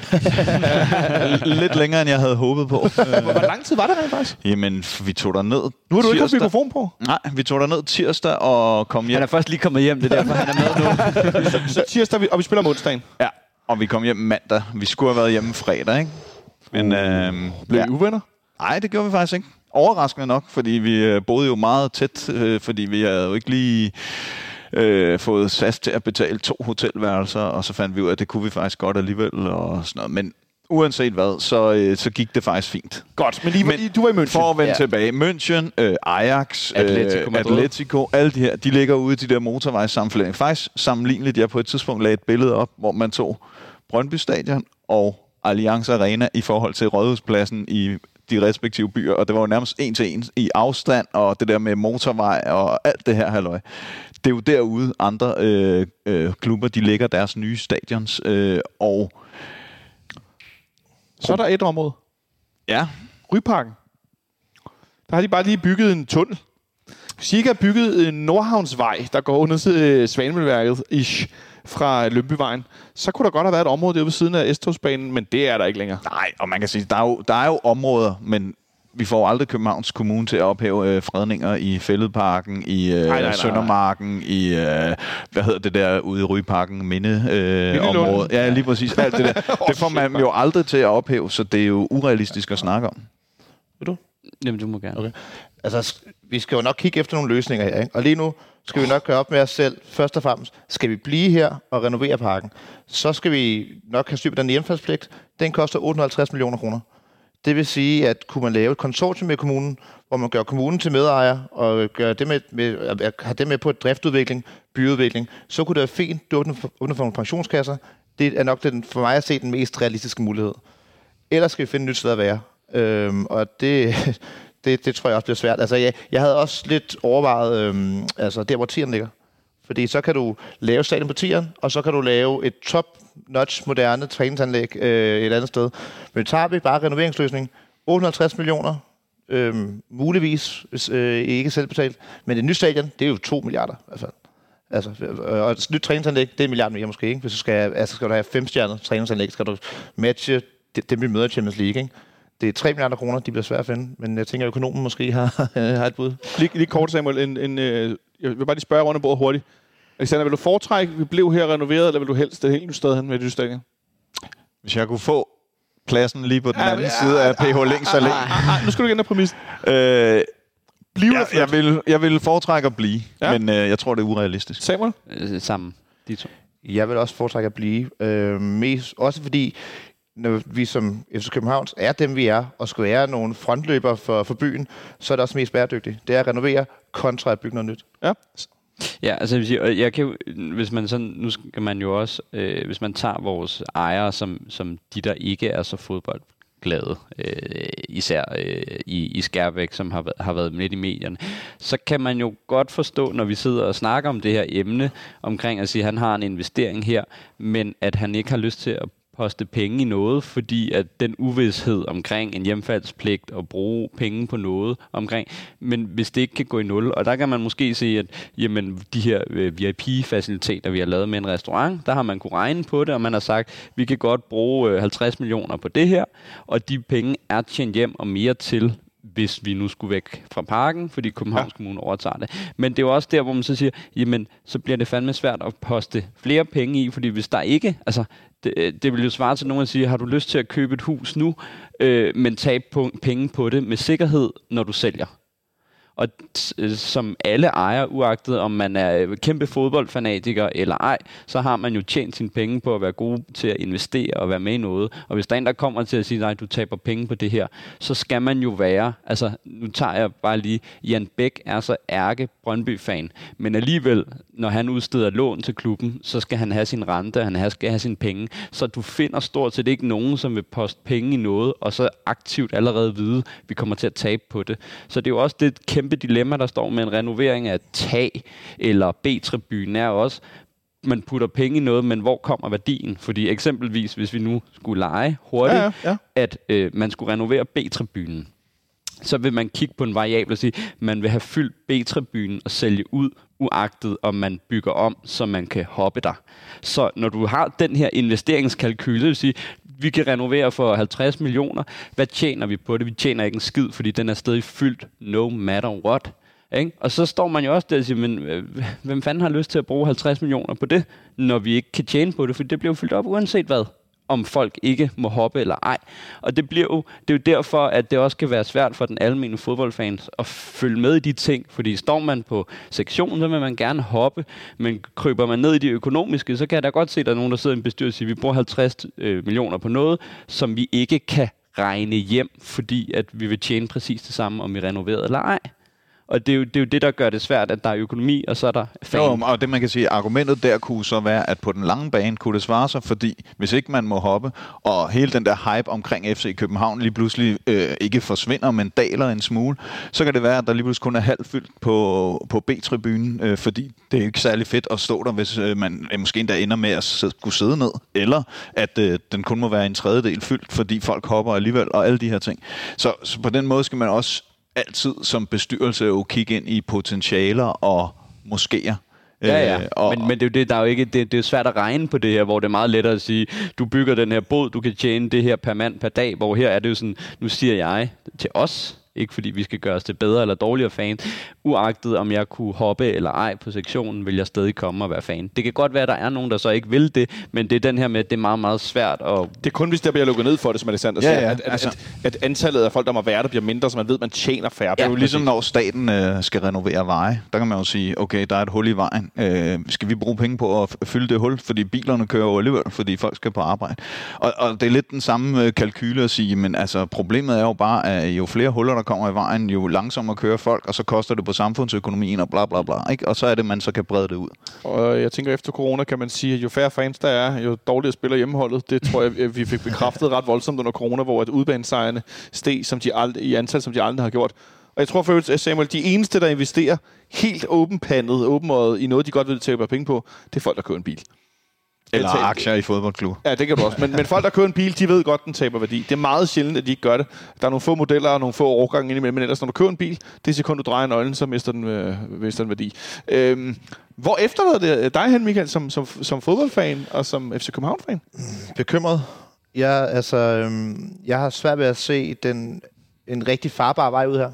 Lidt længere, end jeg havde håbet på. Hvor lang tid var det rent faktisk? Jamen, vi tog der ned. Nu har du ikke haft mikrofon på? Nej, vi tog der ned tirsdag og kom hjem. Han er først lige kommet hjem, det er derfor, han er med nu. Så tirsdag, og vi spiller om onsdagen. Ja, og vi kom hjem mandag. Vi skulle have været hjemme fredag, ikke? Men blev I uvenner? Nej, det gjorde vi faktisk ikke. Overraskende nok, fordi vi boede jo meget tæt, fordi vi havde jo ikke lige fået SAS til at betale 2 hotelværelser, og så fandt vi ud af, at det kunne vi faktisk godt alligevel, og sådan noget. Men uanset hvad, så gik det faktisk fint. Godt, men lige du var i München. For at vende tilbage. München, Ajax, Atletico, alle de her, de ligger ude i de der motorvejssammenflætninger. Faktisk sammenligneligt, jeg på et tidspunkt lagde et billede op, hvor man tog Brøndby Stadion og Allianz Arena i forhold til Rådhuspladsen i de respektive byer, og det var jo nærmest 1-1 i afstand, og det der med motorvej og alt det her halløj. Det er jo derude andre klubber, de lægger deres nye stadions, og så er der et område. Ja. Ryparken. Der har de bare lige bygget en tunnel. Hvis de ikke har bygget en Nordhavnsvej, der går under til Svanemølleværket fra Lønbyvejen, så kunne der godt have været et område derude ved siden af S-togsbanen, men det er der ikke længere. Nej, og man kan sige, der er jo områder, men vi får aldrig Københavns Kommune til at ophæve fredninger i Fælledparken, i Søndermarken, i hvad hedder det der ude i Ryparken, Mindeområdet. Ja, lige præcis. Alt det der. Det får man jo aldrig til at ophæve, så det er jo urealistisk at snakke om. Vil du? Jamen, du må gerne. Okay. Altså, vi skal jo nok kigge efter nogle løsninger her, ikke? Og lige nu skal vi nok gøre op med os selv. Først og fremmest, skal vi blive her og renovere parken, så skal vi nok have styr på den hjemfaldspligt. Den koster 850 millioner kroner. Det vil sige, at kunne man lave et konsortium med kommunen, hvor man gør kommunen til medejer og gør det have det med på et driftudvikling, byudvikling, så kunne det være fint åbne for nogle pensionskasser. Det er nok for mig at se den mest realistiske mulighed. Ellers skal vi finde et nyt sted at være. Og det tror jeg også bliver svært. Altså, jeg havde også lidt overvejet, altså der hvor tieren ligger. Fordi så kan du lave stadion på tieren, og så kan du lave et top-notch moderne træningsanlæg et andet sted. Men tager vi bare renoveringsløsning, 850 millioner, muligvis ikke selvbetalt. Men et nyt stadion, det er jo 2 milliarder i hvert fald. Altså, og et nyt træningsanlæg, det er 1 milliard mere måske, ikke? Hvis du skal du have 5-stjernet træningsanlæg, skal du matche det vi møder i Champions League, ikke? Det er 3 milliarder kroner, de bliver svært at finde, men jeg tænker, at økonomen måske har et bud. Lige kort, Samuel. Jeg vil bare lige spørge rundt om bordet hurtigt. Alexander, vil du foretrække, at vi blev her renoveret, eller vil du helst det helt nyt sted hen med det stadion? Hvis jeg kunne få pladsen lige på den anden side af PH Links Allé. Nu skal du igen have præmissen. Jeg vil foretrække at blive, men jeg tror, det er urealistisk. Samuel? Sammen, de to. Jeg vil også foretrække at blive. Mest, også fordi, når vi som FC Københavns er dem, vi er, og skal være nogle frontløbere for byen, så er det også mest bæredygtigt. Det er at renovere kontra at bygge noget nyt. Ja. Ja, altså jeg kan jo, hvis man sådan, nu skal man jo også, hvis man tager vores ejere, som de der ikke er så fodboldglade, især i Skærbæk, som har været midt i medierne, så kan man jo godt forstå, når vi sidder og snakker om det her emne, omkring at sige, at han har en investering her, men at han ikke har lyst til at poste penge i noget, fordi at den uvidshed omkring en hjemfaldspligt og bruge penge på noget omkring, men hvis det ikke kan gå i nul, og der kan man måske se, at jamen, de her VIP-faciliteter, vi har lavet med en restaurant, der har man kunne regne på det, og man har sagt, vi kan godt bruge 50 millioner på det her, og de penge er tjent hjem og mere til, hvis vi nu skulle væk fra parken, fordi Københavns Kommune overtager det. Men det er jo også der, hvor man så siger, jamen, så bliver det fandme svært at poste flere penge i, fordi hvis der ikke, altså, det vil jo svare til nogen at sige, har du lyst til at købe et hus nu, men tabe penge på det med sikkerhed, når du sælger? Og som alle ejer, uagtet om man er kæmpe fodboldfanatiker eller ej, så har man jo tjent sine penge på at være god til at investere og være med i noget. Og hvis der er en, der kommer til at sige, nej, du taber penge på det her, så skal man jo være, altså nu tager jeg bare lige, Jan Bæk er så ærke Brøndby-fan, men alligevel, når han udsteder lån til klubben, så skal han have sin rente, han skal have sine penge, så du finder stort set ikke nogen, som vil poste penge i noget, og så aktivt allerede vide, vi kommer til at tabe på det. Så det er jo også det kæmpe dilemma, der står med en renovering af tag eller B-tribunen er også, man putter penge i noget, men hvor kommer værdien? Fordi eksempelvis, hvis vi nu skulle lege hurtigt, at man skulle renovere B-tribunen, så vil man kigge på en variabel og sige, man vil have fyldt B-tribunen og sælge ud, uagtet om man bygger om, så man kan hoppe der. Så når du har den her investeringskalkyl, det vil sige, vi kan renovere for 50 millioner. Hvad tjener vi på det? Vi tjener ikke en skid, fordi den er stadig fyldt no matter what. Ikke? Og så står man jo også der og siger, men hvem fanden har lyst til at bruge 50 millioner på det, når vi ikke kan tjene på det? For det bliver fyldt op uanset hvad. om folk ikke må hoppe eller ej. Og det er jo derfor, at det også kan være svært for den almene fodboldfans at følge med i de ting. Fordi står man på sektionen, så vil man gerne hoppe, men kryber man ned i de økonomiske, så kan jeg da godt se, at der er nogen, der sidder i en bestyrelse og siger, vi bruger 50 millioner på noget, som vi ikke kan regne hjem, fordi at vi vil tjene præcis det samme, om vi renoverer eller ej. Og det er jo det, der gør det svært, at der er økonomi, og så er der fan. Jo, og det man kan sige, argumentet der kunne så være, at på den lange bane kunne det svare sig, fordi hvis ikke man må hoppe, og hele den der hype omkring FC København lige pludselig ikke forsvinder, men daler en smule, så kan det være, at der lige pludselig kun er halvfyldt på B-tribunen, fordi det er ikke særlig fedt at stå der, hvis man måske endda ender med at skulle sidde ned, eller at den kun må være en tredjedel fyldt, fordi folk hopper alligevel, og alle de her ting. Så på den måde skal man også altid som bestyrelse jo kigge ind i potentialer og moskéer. Ja. Men det er jo det, der er jo ikke, det er svært at regne på det her, hvor det er meget lettere at sige, du bygger den her båd, du kan tjene det her per mand per dag, hvor her er det jo sådan, nu siger jeg til os, ikke fordi vi skal gøre os til bedre eller dårligere fan, uagtet om jeg kunne hoppe eller ej på sektionen, vil jeg stadig komme og være fan. Det kan godt være, at der er nogen, der så ikke vil det, men det er den her med, at det er meget, meget svært. Det er kun, hvis der bliver lukket ned for det, som Alexander siger, at antallet af folk, der må være der, bliver mindre, så man ved, at man tjener færre. Det er jo ligesom, når staten skal renovere veje. Der kan man jo sige, okay, der er et hul i vejen. Skal vi bruge penge på at fylde det hul? Fordi bilerne kører jo alligevel, fordi folk skal på arbejde. Og det er lidt den samme kalkyle at sige, men altså, problemet er jo bare, at jo flere huller, der kommer i vejen, jo langsommere kører folk, og så koster det på samfundsøkonomien og bla bla bla, ikke? Og så er det, man så kan brede det ud. Og jeg tænker, efter corona kan man sige, at jo færre fans der er, jo dårligere spiller hjemmeholdet. Det tror jeg, vi fik bekræftet ret voldsomt under corona, hvor at udbanesejrene steg i antal, som de aldrig har gjort. Og jeg tror for øvrigt, Samuel, de eneste, der investerer helt åbenøjet i noget, de godt vil tabe penge på, det er folk, der køber en bil. Eller aktier i fodboldklub. Ja, det kan du også. Men folk, der kører en bil, de ved godt, den taber værdi. Det er meget sjældent, at de ikke gør det. Der er nogle få modeller og nogle få årgange indimellem, men ellers, når du kører en bil, det sekund, du drejer nøglen, så mister den værdi. Hvor efterlader det dig hen, Michael, som fodboldfan og som FC København-fan? Bekymret. Jeg har svært ved at se en rigtig farbar vej ud her.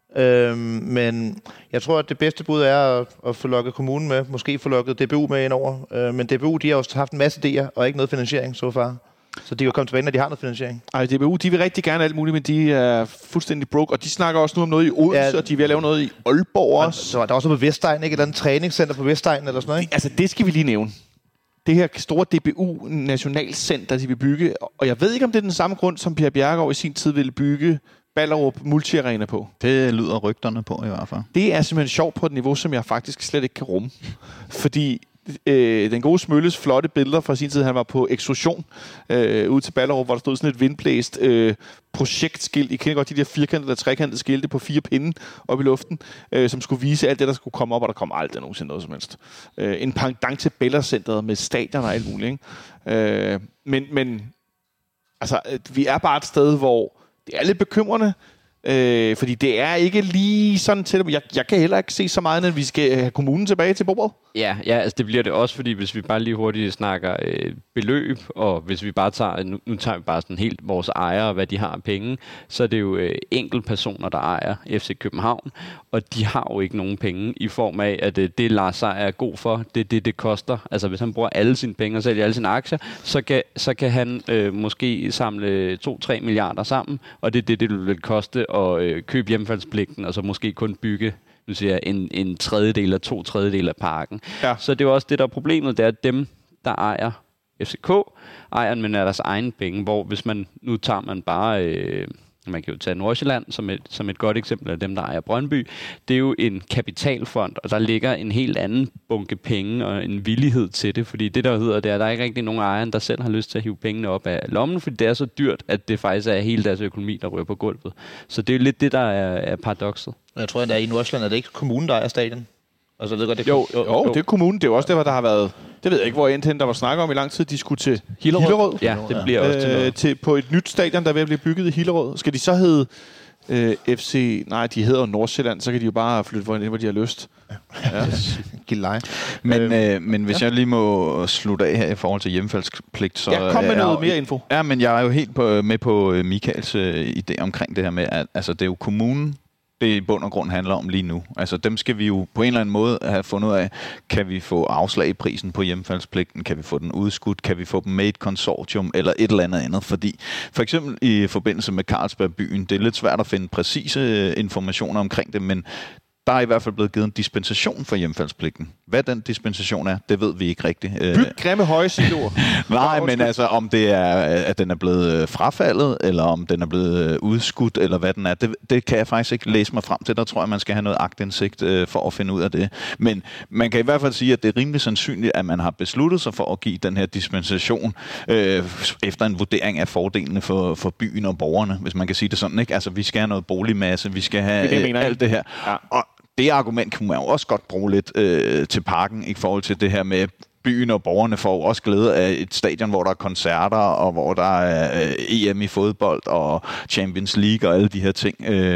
Men jeg tror, at det bedste bud er at få lukket kommunen med, måske få lukket DBU med indover. Men DBU, de har også haft en masse idéer, og ikke noget finansiering så far. Så de kan komme tilbage, når de har noget finansiering. Ej, DBU, de vil rigtig gerne alt muligt, men de er fuldstændig broke, og de snakker også nu om noget i Odense, og de vil lave noget i Aalborg også. Så der er også på Vestegn, ikke? Et eller andet træningscenter på Vestegn eller sådan noget, ikke? Altså, det skal vi lige nævne. Det her store DBU-nationalcenter, de vil bygge, og jeg ved ikke, om det er den samme grund, som Per Bjerregaard i sin tid ville bygge Ballerup Multiarena på. Det lyder rygterne på i hvert fald. Det er simpelthen sjovt på et niveau, som jeg faktisk slet ikke kan rumme. Fordi den gode Smølles flotte billeder fra sin tid, han var på ekskursion ude til Ballerup, hvor der stod sådan et vindblæst projektskilt. I kender godt de der firkantede eller trekantede skilte på 4 pinde op i luften, som skulle vise alt det, der skulle komme op, og der kom aldrig nogensinde noget som helst. En pendant til Bella-centret med stadion og alt muligt. Ikke? Men altså, vi er bare et sted, hvor det er lidt bekymrende, fordi det er ikke lige sådan til dem. Jeg kan heller ikke se så meget, at vi skal have kommunen tilbage til bordet. Ja, altså det bliver det også, fordi hvis vi bare lige hurtigt snakker beløb, og hvis vi bare tager, nu tager vi bare sådan helt vores ejere, hvad de har af penge, så er det jo enkeltpersoner, der ejer FC København, og de har jo ikke nogen penge i form af, at det Lars Seier er god for, det koster. Altså hvis han bruger alle sine penge og sælger alle sine aktier, så kan han måske samle 2-3 milliarder sammen, og det vil koste at købe hjemfaldspligten, og så måske kun bygge nu siger jeg, en tredjedel eller 2/3 af parken. Ja. Så det er jo også det, der er problemet, det er, at dem, der ejer FCK, ejer men af deres egen penge, hvor hvis man, nu tager man bare, man kan jo tage Nordsjælland som et godt eksempel af dem, der ejer Brøndby, det er jo en kapitalfond, og der ligger en helt anden bunke penge og en villighed til det, fordi det, der hedder, det er, at der er ikke rigtig nogen ejere, der selv har lyst til at hive pengene op af lommen, fordi det er så dyrt, at det faktisk er hele deres økonomi, der rører på gulvet. Så det er jo lidt det, der er paradokset. Jeg tror, at der i Nordsjælland er det ikke kommunen, der ejer stadion. Altså, det godt, det jo, det er kommunen. Det er jo også der, der har været... Det ved jeg ikke, hvor endte der var snak om i lang tid. De skulle til Hillerød. Ja, det bliver også til noget. På et nyt stadion, der er ved at blive bygget i Hillerød. Skal de så hedde FC... Nej, de hedder Nordsjælland. Så kan de jo bare flytte hvor de har lyst. Ja. Men hvis jeg lige må slutte af her i forhold til hjemfaldspligt, så... Ja, kom med noget mere info. Ja, men jeg er jo helt med på Michaels idé omkring det her med, at altså, det er jo kommunen, det i bund og grund handler om lige nu. Altså dem skal vi jo på en eller anden måde have fundet ud af, kan vi få afslag i prisen på hjemfaldspligten, kan vi få den udskudt, kan vi få dem med i et konsortium eller et eller andet. Fordi for eksempel i forbindelse med Carlsberg-byen, det er lidt svært at finde præcise informationer omkring det, men der er i hvert fald blevet givet en dispensation for hjemfaldspligten. Hvad den dispensation er, det ved vi ikke rigtigt. Byg grimme høje siloer. Nej, men altså om det er, at den er blevet frafaldet, eller om den er blevet udskudt, eller hvad den er, det kan jeg faktisk ikke læse mig frem til. Der tror jeg, man skal have noget aktindsigt for at finde ud af det. Men man kan i hvert fald sige, at det er rimelig sandsynligt, at man har besluttet sig for at give den her dispensation efter en vurdering af fordelene for byen og borgerne, hvis man kan sige det sådan, ikke? Altså, vi skal have noget boligmasse, vi skal have alt det her. Ja. Og det argument kan man jo også godt bruge lidt til Parken i forhold til det her med byen og borgerne får også glæde af et stadion, hvor der er koncerter, og hvor der er EM i fodbold og Champions League og alle de her ting.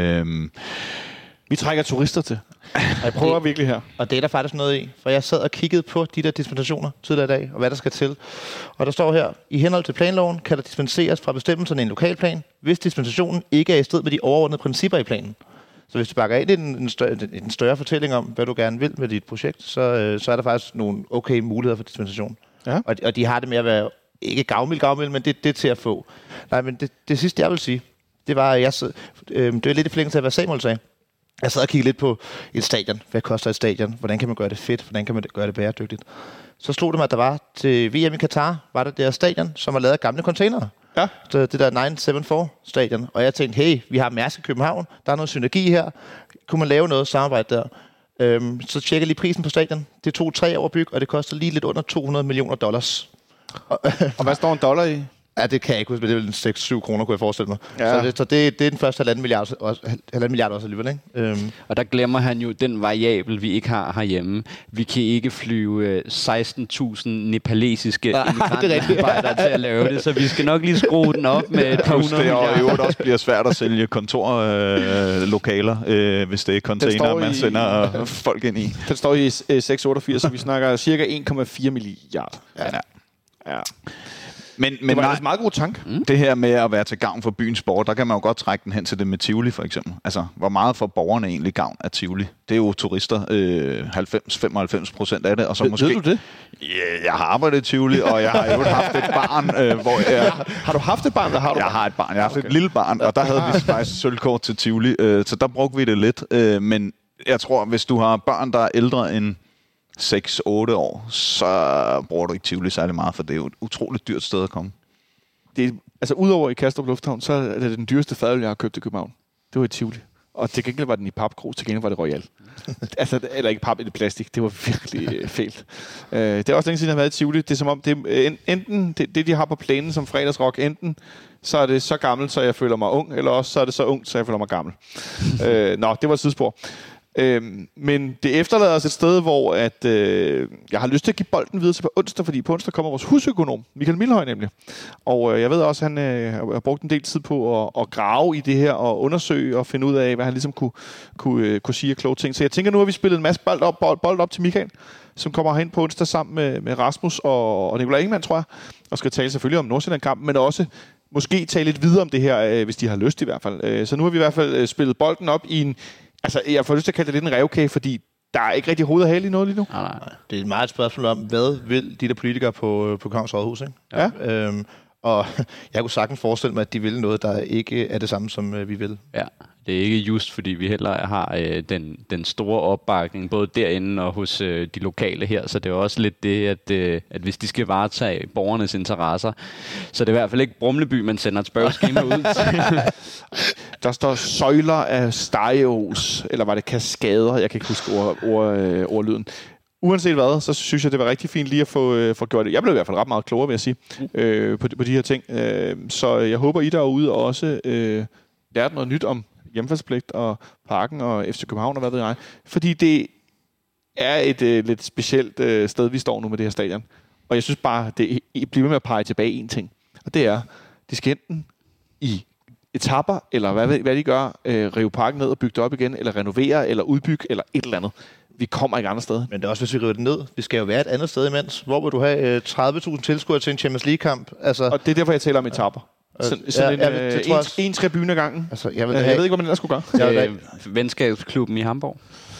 Vi trækker turister til. Jeg prøver virkelig her. Og det er der faktisk noget i, for jeg sad og kiggede på de der dispensationer tidligere i dag, og hvad der skal til. Og der står her, i henhold til planloven kan der dispenseres fra bestemmelserne i en lokalplan, hvis dispensationen ikke er i strid med de overordnede principper i planen. Så hvis du bakker ind i en større fortælling om, hvad du gerne vil med dit projekt, så er der faktisk nogle okay muligheder for dispensation. Ja. Og de har det med at være, ikke gavmild, men det er til at få. Nej, men det sidste, jeg vil sige, det var, det er lidt i forlængelse af, hvad Samuel sagde. Jeg sad og kiggede lidt på et stadion. Hvad koster et stadion? Hvordan kan man gøre det fedt? Hvordan kan man gøre det bæredygtigt? Så slog det mig, at der var til VM i Katar, var der stadion, som var lavet af gamle containere. Ja. Det der 974-stadion. Og jeg tænkte, hey, vi har Mærsk i København, der er noget synergi her. Kunne man lave noget samarbejde der? Så tjekker jeg lige prisen på stadion. Det tog 3 år at bygge, og det koster lige lidt under $200 million. Og hvad står en dollar i? Ja, det kan jeg ikke huske, men det er 6-7 kroner, kunne jeg forestille mig. Ja. Så det er den første 1,5 milliard også alligevel, ikke? Og der glemmer han jo den variabel, vi ikke har herhjemme. Vi kan ikke flyve 16.000 nepalesiske immigrantarbejdere til at lave det, så vi skal nok lige skrue den op med et par 100 milliarder. Og i øvrigt også bliver svært at sælge kontorlokaler, hvis det er container, man sender folk ind i. Den står i 688, så vi snakker cirka 1,4 milliarder. Ja. Men det var en meget god tanke. Det her med at være til gavn for byens borgere, der kan man jo godt trække den hen til det med Tivoli for eksempel. Altså, hvor meget får borgerne egentlig gavn af Tivoli? Det er jo turister, 90-95% af det. Og så måske, ved du det? Jeg har arbejdet i Tivoli, og jeg har jo haft et barn, hvor jeg... Har du haft et barn, eller har du? Jeg har et barn. Jeg har haft et lille barn, og der havde vi faktisk sølvkort til Tivoli. Så der brugte vi det lidt. Men jeg tror, hvis du har børn, der er ældre end 6-8 år, så bruger du ikke Tivoli særlig meget, for det er jo et utroligt dyrt sted at komme. Altså, udover i Kastrup Lufthavn, så er det den dyreste fadøl, jeg har købt i København. Det var i Tivoli. Og til gengæld var den i papkrus, til gengæld var det Royal. Altså, eller ikke pap, i det plastik. Det var virkelig fælt. Det er også længe siden, jeg har været i Tivoli. Det er som om, enten det, de har på planen som fredagsrock, enten så er det så gammelt, så jeg føler mig ung, eller også så er det så ungt, så jeg føler mig gammel. Det var et sidespor. Men det efterlader os et sted, hvor jeg har lyst til at give bolden videre til på onsdag, fordi på onsdag kommer vores husøkonom, Michael Milhøj nemlig. Og jeg ved også, at han har brugt en del tid på at grave i det her og undersøge og finde ud af, hvad han ligesom kunne sige af kloge ting. Så jeg tænker, nu har vi spillet en masse bold op til Michael, som kommer hen på onsdag sammen med Rasmus og Nikolaj Ingemann, tror jeg, og skal tale selvfølgelig om Nordsjælland-kampen, men også måske tale lidt videre om det her, hvis de har lyst i hvert fald. Så nu har vi i hvert fald spillet bolden op i en... Altså, jeg får lyst til at kalde det lidt en revkage, fordi der er ikke rigtig hoved og hale i noget lige nu. Nej. Det er meget et spørgsmål om, hvad vil de der politikere på Københavns Rådhus, ikke? Ja. Og jeg kunne sagtens forestille mig, at de vil noget, der ikke er det samme, som vi vil. Ja, det er ikke just, fordi vi heller har den store opbakning, både derinde og hos de lokale her. Så det er også lidt det, at hvis de skal varetage borgernes interesser, så det er i hvert fald ikke Brumleby, man sender et spørgeskema ud til. Der står søjler af stegeos, eller var det kaskader? Jeg kan ikke huske ordlyden. Uanset hvad, så synes jeg, det var rigtig fint lige at få gjort det. Jeg blev i hvert fald ret meget klogere, vil jeg sige, på de her ting. Så jeg håber, I derude også lærte noget nyt om hjemfaldspligt og Parken og FC København og hvad ved jeg. Fordi det er et lidt specielt sted, vi står nu med det her stadion. Og jeg synes bare, det bliver med at pege tilbage en ting. Og det er, de skal enten i etapper, eller hvad de gør, rive parken ned og bygge det op igen, eller renovere, eller udbygge, eller et eller andet. Vi kommer ikke andre sted. Men det er også, hvis vi river det ned. Vi skal jo være et andet sted imens. Hvor vil du have 30.000 tilskuere til en Champions League-kamp? Altså... Og det er derfor, jeg taler om etapper. En tribune ad gangen. Altså, jeg ved ikke, hvad man ellers skulle gøre. Venskabsklubben i Hamburg.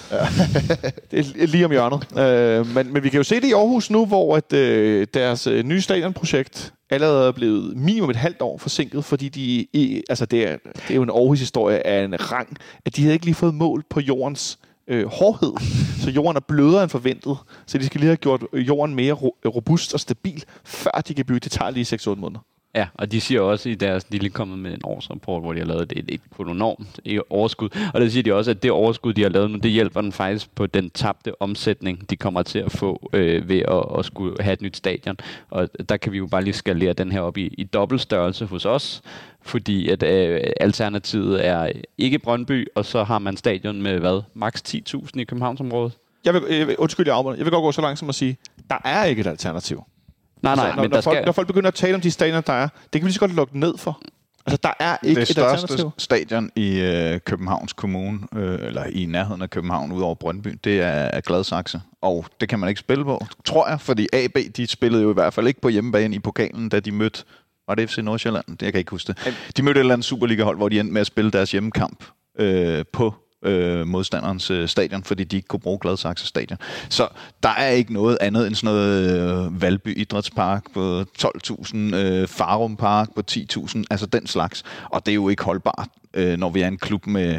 Det er lige om hjørnet. Men vi kan jo se det i Aarhus nu, hvor deres nye stadionprojekt allerede er blevet minimum et halvt år forsinket, fordi det er jo en Aarhus-historie af en rang, at de havde ikke lige fået mål på jordens hårdhed. Så jorden er blødere end forventet, så de skal lige have gjort jorden mere robust og stabil, før de kan bygge. Det tager lige 6-8 måneder. Ja, og de siger også i deres, de er lige kommet med en årsrapport, hvor de har lavet et enormt overskud. Og der siger de også, at det overskud, de har lavet nu, det hjælper den faktisk på den tabte omsætning, de kommer til at få ved at skulle have et nyt stadion. Og der kan vi jo bare lige skalere den her op i dobbeltstørrelse hos os, fordi at alternativet er ikke Brøndby, og så har man stadion med maks 10.000 i Københavnsområdet. Jeg vil godt gå så langt som at sige, der er ikke et alternativ. Nej, men når folk begynder at tale om de stadioner, der er, det kan vi lige så godt lukke ned for. Altså, der er ikke et alternativ. Det største stadion i Københavns Kommune, eller i nærheden af København, udover Brøndby, det er Gladsaxe. Og det kan man ikke spille på, tror jeg, fordi AB, de spillede jo i hvert fald ikke på hjemmebane i pokalen, da de mødte, var det FC Nordsjælland? Det jeg kan ikke huske det. De mødte et eller andet Superliga-hold, hvor de endte med at spille deres hjemmekamp på modstanderens stadion, fordi de ikke kunne bruge Gladsaxe stadion. Så der er ikke noget andet end sådan noget Valby Idrætspark på 12.000, Farum Park på 10.000, altså den slags. Og det er jo ikke holdbart, når vi er en klub med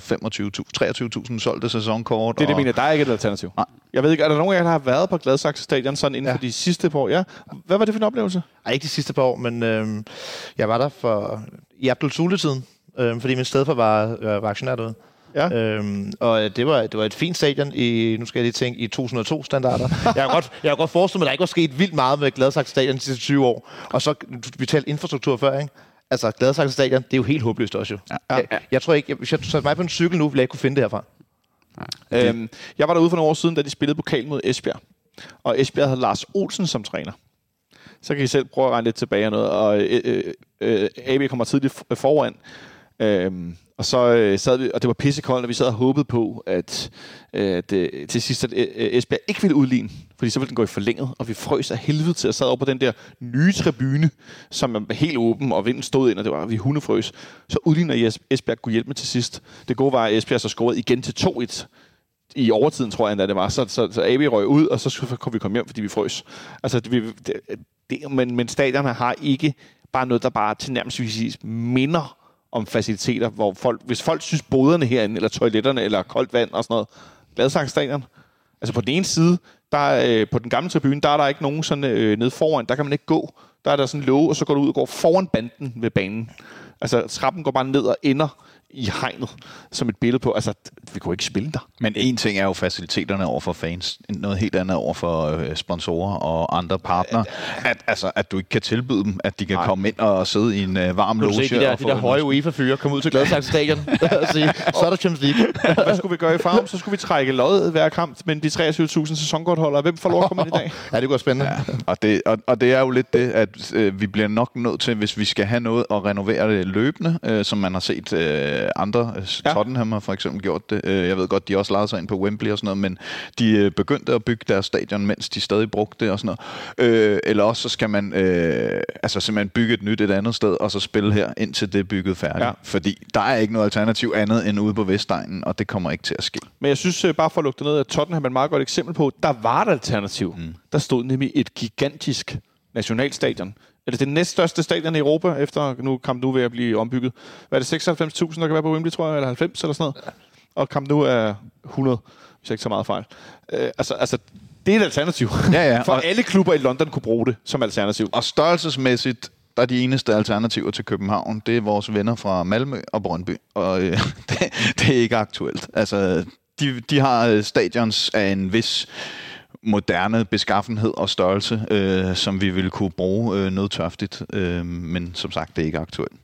23.000 solgte sæsonkort. Det mener der er ikke et alternativ. Nej. Jeg ved ikke, er der nogen af jer, der har været på Gladsaxe stadion sådan inden for de sidste par år? Ja. Hvad var det for en oplevelse? Ikke de sidste par år, men jeg var der i Abdul Sule-tiden, fordi min stedfar var aktionær derude. Ja. Og det var et fint stadion i, nu skal jeg lige tænke, i 2002-standarder. jeg kan godt forestille mig, at der ikke var sket vildt meget med Gladsaxe stadion de sidste 20 år. Og så, vi talte infrastruktur før, ikke? Altså, Gladsaxe stadion, det er jo helt håbløst også jo. Ja. Jeg tror ikke, hvis jeg satte mig på en cykel nu, ville jeg ikke kunne finde det herfra. Jeg var derude for nogle år siden, da de spillede pokal mod Esbjerg. Og Esbjerg havde Lars Olsen som træner. Så kan I selv prøve at regne lidt tilbage noget. Og AB kommer tidligt foran. Og så sad vi, og det var pissekoldt, og vi sad og håbede på, at til sidst, at Esbjerg ikke ville udligne, fordi så ville den gå i forlænget, og vi frøs af helvede til at sad over på den der nye tribune, som er helt åben, og vinden stod ind, og det var, vi hundefrøs. Så udligner Esbjerg kunne hjælpe med til sidst. Det gode var, at Esbjerg så scorede igen til 2-1 i overtiden, tror jeg endda det var. Så AB røg ud, og så kunne vi komme hjem, fordi vi frøs. Altså, men stadionerne har ikke bare noget, der bare tilnærmelsesvis minder om faciliteter, hvor hvis folk synes boderne herinde, eller toiletterne, eller koldt vand og sådan noget, Gladsaxe stadion. Altså på den ene side, på den gamle tribune, der er der ikke nogen sådan nede foran, der kan man ikke gå. Der er der sådan en låge, og så går du ud og går foran banden ved banen. Altså trappen går bare ned og ender i hegnet, som et billede på. Altså, vi kunne ikke spille der. Men en ting er jo faciliteterne over for fans. Noget helt andet over for sponsorer og andre partnere. At du ikke kan tilbyde dem, at de kan komme ind og sidde i en varm loge. De der høje UEFA-fyre komme ud til Gladsaxe stadion og sige, så er der Champions League. Hvad skulle vi gøre i Farum? Så skulle vi trække lod hver kamp, men de 23.000 sæsonkortholdere. Hvem får lov at komme ind i dag? Ja, det går spændende. Ja, og det er jo lidt det, at vi bliver nok nødt til, hvis vi skal have noget at renovere det løbende, som man har set andre. Tottenham har for eksempel gjort det. Jeg ved godt, de også lejede sig ind på Wembley og sådan noget, men de begyndte at bygge deres stadion, mens de stadig brugte det og sådan noget. Eller også så skal man simpelthen bygge et andet sted, og så spille her, indtil det er bygget færdigt. Ja. Fordi der er ikke noget alternativ andet end ude på Vestegnen, og det kommer ikke til at ske. Men jeg synes bare for at lukke det ned, at Tottenham er et meget godt eksempel på, der var et alternativ. Der stod nemlig et gigantisk nationalstadion. Er det næststørste stadion i Europa, efter nu Camp Nou ved at blive ombygget? Hvad er det, 96.000, der kan være på Wembley, tror jeg, eller 90 eller sådan noget? Og Camp Nou er 100, hvis jeg ikke så meget fejl. Altså, det er et alternativ. Ja. For alle klubber i London kunne bruge det som alternativ. Og størrelsesmæssigt, der er de eneste alternativer til København, det er vores venner fra Malmø og Brøndby. Og det er ikke aktuelt. Altså, de har stadions af en vis moderne beskaffenhed og størrelse, som vi ville kunne bruge nødtørftigt. Men som sagt, det er ikke aktuelt.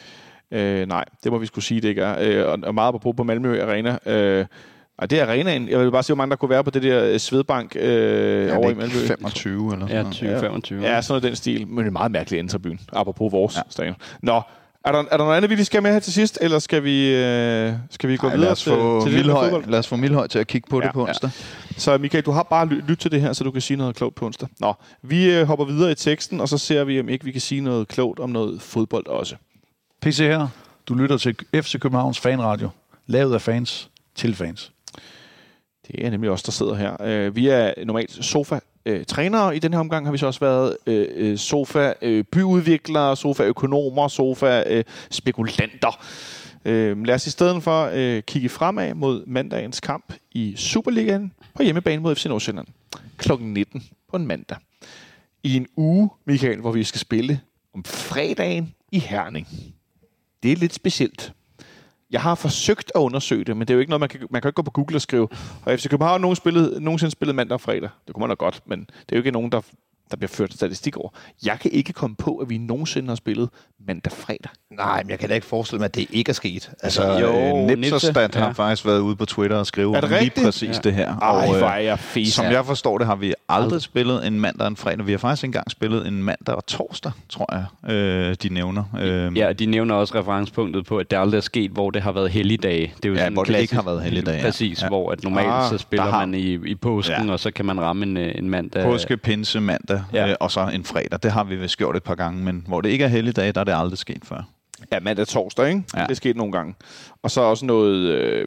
Nej, det må vi skulle sige, det ikke er. Og meget på Malmø Arena. Det er arenaen. Jeg vil bare se, hvor mange der kunne være på det der Svedbank over i Malmø. 25 eller sådan noget. Ja, 20-25. Ja, sådan noget den stil. Men det er meget mærkeligt indtribune, apropos vores stadion. Nå, Er der noget andet, vi lige skal med her til sidst, eller skal vi gå videre lad os få til Mildhøj. Lad os få Mildhøj til at kigge på det på onsdag. Ja. Så Michael, du har bare lyttet til det her, så du kan sige noget klogt på onsdag. Nå, vi hopper videre i teksten, og så ser vi, om ikke vi kan sige noget klogt om noget fodbold også. PC her. Du lytter til FC Københavns Fanradio. Lavet af fans til fans. Det er nemlig os, der sidder her. Vi er normalt sofa-trænere. I den her omgang har vi så også været sofa-byudviklere, sofa-økonomer, sofa-spekulanter. Lad os i stedet for kigge fremad mod mandagens kamp i Superligaen på hjemmebane mod FC Nordsjælland. Klokken 19 på en mandag. I en uge, Michael, hvor vi skal spille om fredagen i Herning. Det er lidt specielt. Jeg har forsøgt at undersøge det, men det er jo ikke noget, man kan ikke gå på Google og skrive. Og FC København nogensinde spillet mandag og fredag. Det kunne man da godt, men det er jo ikke nogen, der bliver ført statistik over. Jeg kan ikke komme på, at vi nogensinde har spillet mandag og fredag. Nej, men jeg kan da ikke forestille mig, at det ikke er sket. Nipserstad har faktisk været ude på Twitter og skrive om lige præcis det her. Ej, hvor er jeg fedt. Som jeg forstår det, har vi aldrig spillet en mandag og en fredag. Vi har faktisk engang spillet en mandag og torsdag, tror jeg, de nævner. Ja, de nævner også referencepunktet på, at det aldrig er sket, hvor det har været helligdage. Det er jo sådan hvor det ikke har været helligdage. Præcis, hvor at normalt så spiller man i påsken, og så kan man ramme en mandag. Påske, pinse, mandag og så en fredag. Det har vi vist gjort et par gange, men hvor det ikke er helligdage, der er det aldrig sket før. Ja, mandag og torsdag, ikke? Ja. Det er sket nogle gange. Og så også noget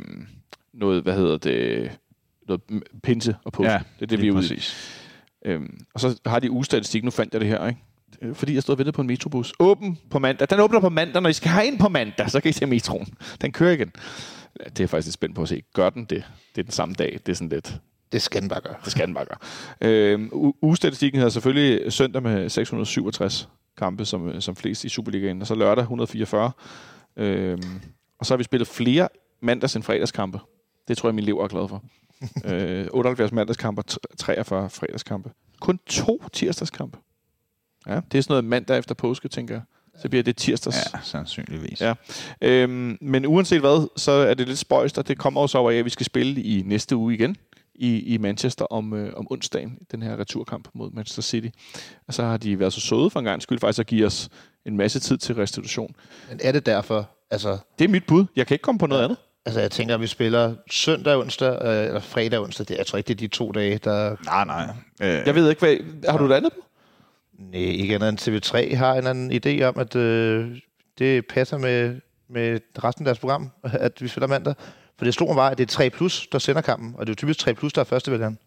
noget pinse og påske. Ja, det er det, vi er ude i. Og så har de ugestatistik, nu fandt jeg det her, ikke? Fordi jeg stod og ventede på en metrobus. Åben på mandag. Den åbner på mandag, når I skal have ind på mandag, så kan I se metroen. Den kører igen. Det er jeg faktisk lidt spændt på at se. Gør den det? Det er den samme dag. Det er sådan lidt... Det skal den bare gøre. Det skal den bare gøre. Ugestatistikken hedder selvfølgelig søndag med 667 kampe, som flest i Superligaen, og så lørdag 144. Og så har vi spillet flere mandags- end fredagskampe. Det tror jeg, min elever er glad for. 78 mandagskampe, 43 fredagskampe. Kun 2 tirsdagskampe. Ja, det er sådan noget mandag efter påske, tænker jeg. Så bliver det tirsdags. Ja, sandsynligvis. Ja. Men uanset hvad, så er det lidt spøjst, og det kommer også over af, at vi skal spille i næste uge igen i Manchester om onsdagen, den her returkamp mod Manchester City. Og så har de været så søde for en gang skyld faktisk at give os en masse tid til restitution. Men er det derfor? Altså, det er mit bud. Jeg kan ikke komme på noget andet. Altså, jeg tænker, at vi spiller søndag, onsdag eller fredag, onsdag. Jeg tror ikke, det er de 2 dage, der... Nej. Jeg ved ikke, hvad... Har du et andet på? Nej, ikke andet end TV3 har en anden idé om, at det passer med resten af deres program, at vi spiller mandag. For det slog mig bare, at det er 3+, der sender kampen, og det er jo typisk 3+, der er førstevælgeren.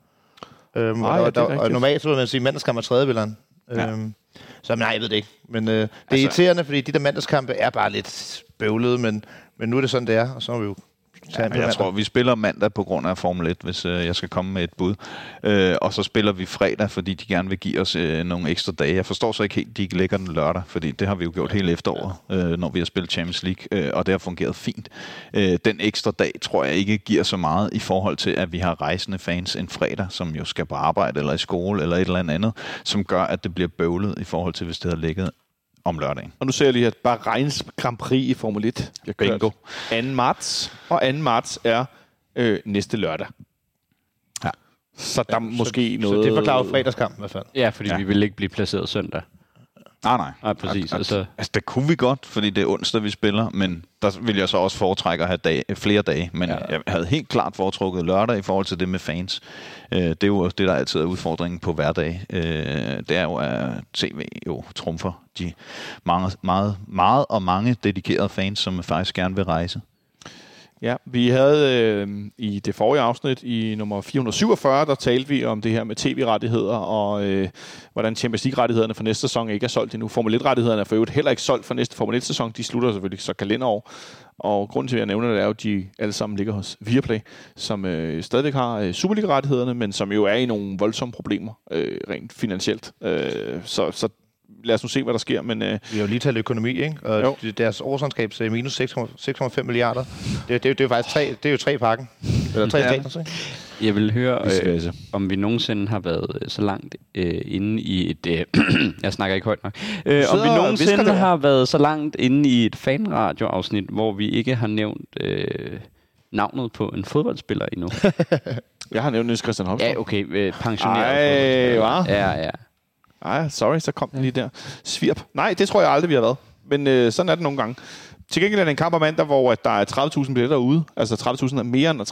Og normalt så vil man sige, at mandagskamp er tredjevælgeren. Ja. Så nej, jeg ved det ikke. Men det er irriterende, fordi de der mandagskampe er bare lidt bøvlede, men nu er det sådan, det er, og så må vi jo jeg tror, vi spiller mandag på grund af Formel 1, hvis jeg skal komme med et bud. Og så spiller vi fredag, fordi de gerne vil give os nogle ekstra dage. Jeg forstår så ikke helt, de ikke lægger den lørdag, fordi det har vi jo gjort hele efteråret, når vi har spillet Champions League, og det har fungeret fint. Den ekstra dag tror jeg ikke giver så meget i forhold til, at vi har rejsende fans en fredag, som jo skal på arbejde eller i skole eller et eller andet, som gør, at det bliver bøvlet i forhold til, hvis det havde ligget om lørdagen. Og nu ser jeg lige, at Bahreins Grand Prix i Formel 1 bliver kørt 2. marts, og 2. marts er næste lørdag. Ja. Så der måske noget... Så det forklarer fredagskampen i hvert fald. Ja, fordi vi vil ikke blive placeret søndag. Nej, præcis. Altså, det kunne vi godt, fordi det er onsdag, vi spiller, men der vil jeg så også foretrække at have flere dage. Men jeg havde helt klart foretrukket lørdag i forhold til det med fans. Det er jo det, der altid er udfordringen på hverdag. Det er jo, at TV jo trumfer de mange dedikerede fans, som faktisk gerne vil rejse. Ja, vi havde i det forrige afsnit, i nummer 447, der talte vi om det her med tv-rettigheder, og hvordan Champions League-rettighederne for næste sæson ikke er solgt endnu. Formel 1-rettighederne er for øvrigt heller ikke solgt for næste Formel 1-sæson. De slutter selvfølgelig så kalenderår. Og grunden til, at jeg nævner det, er jo, at de alle sammen ligger hos Viaplay, som stadigvæk har Superliga-rettighederne, men som jo er i nogle voldsomme problemer rent finansielt. Så lad os nu se, hvad der sker. Men, vi har jo lige talt økonomi, ikke? Og deres årsregnskab er minus 6,5 milliarder. Det er jo faktisk 3 pakken. Eller 3 stater, ikke? Jeg vil høre, om vi nogensinde har været så langt inde i et... jeg snakker ikke højt nok. Om vi nogensinde har været så langt inde i et fanradioafsnit, hvor vi ikke har nævnt navnet på en fodboldspiller endnu. Jeg har nævnt Niels Christian Holmstrøm. Ja, okay. Pensioneret. Ej, Ja. Ej, sorry, så kom den lige der. Svirp. Nej, det tror jeg aldrig, vi har været. Men sådan er det nogle gange. Til gengæld er det en kamp om mandag, hvor der er 30.000 billetter ude. Altså 30.000 er mere end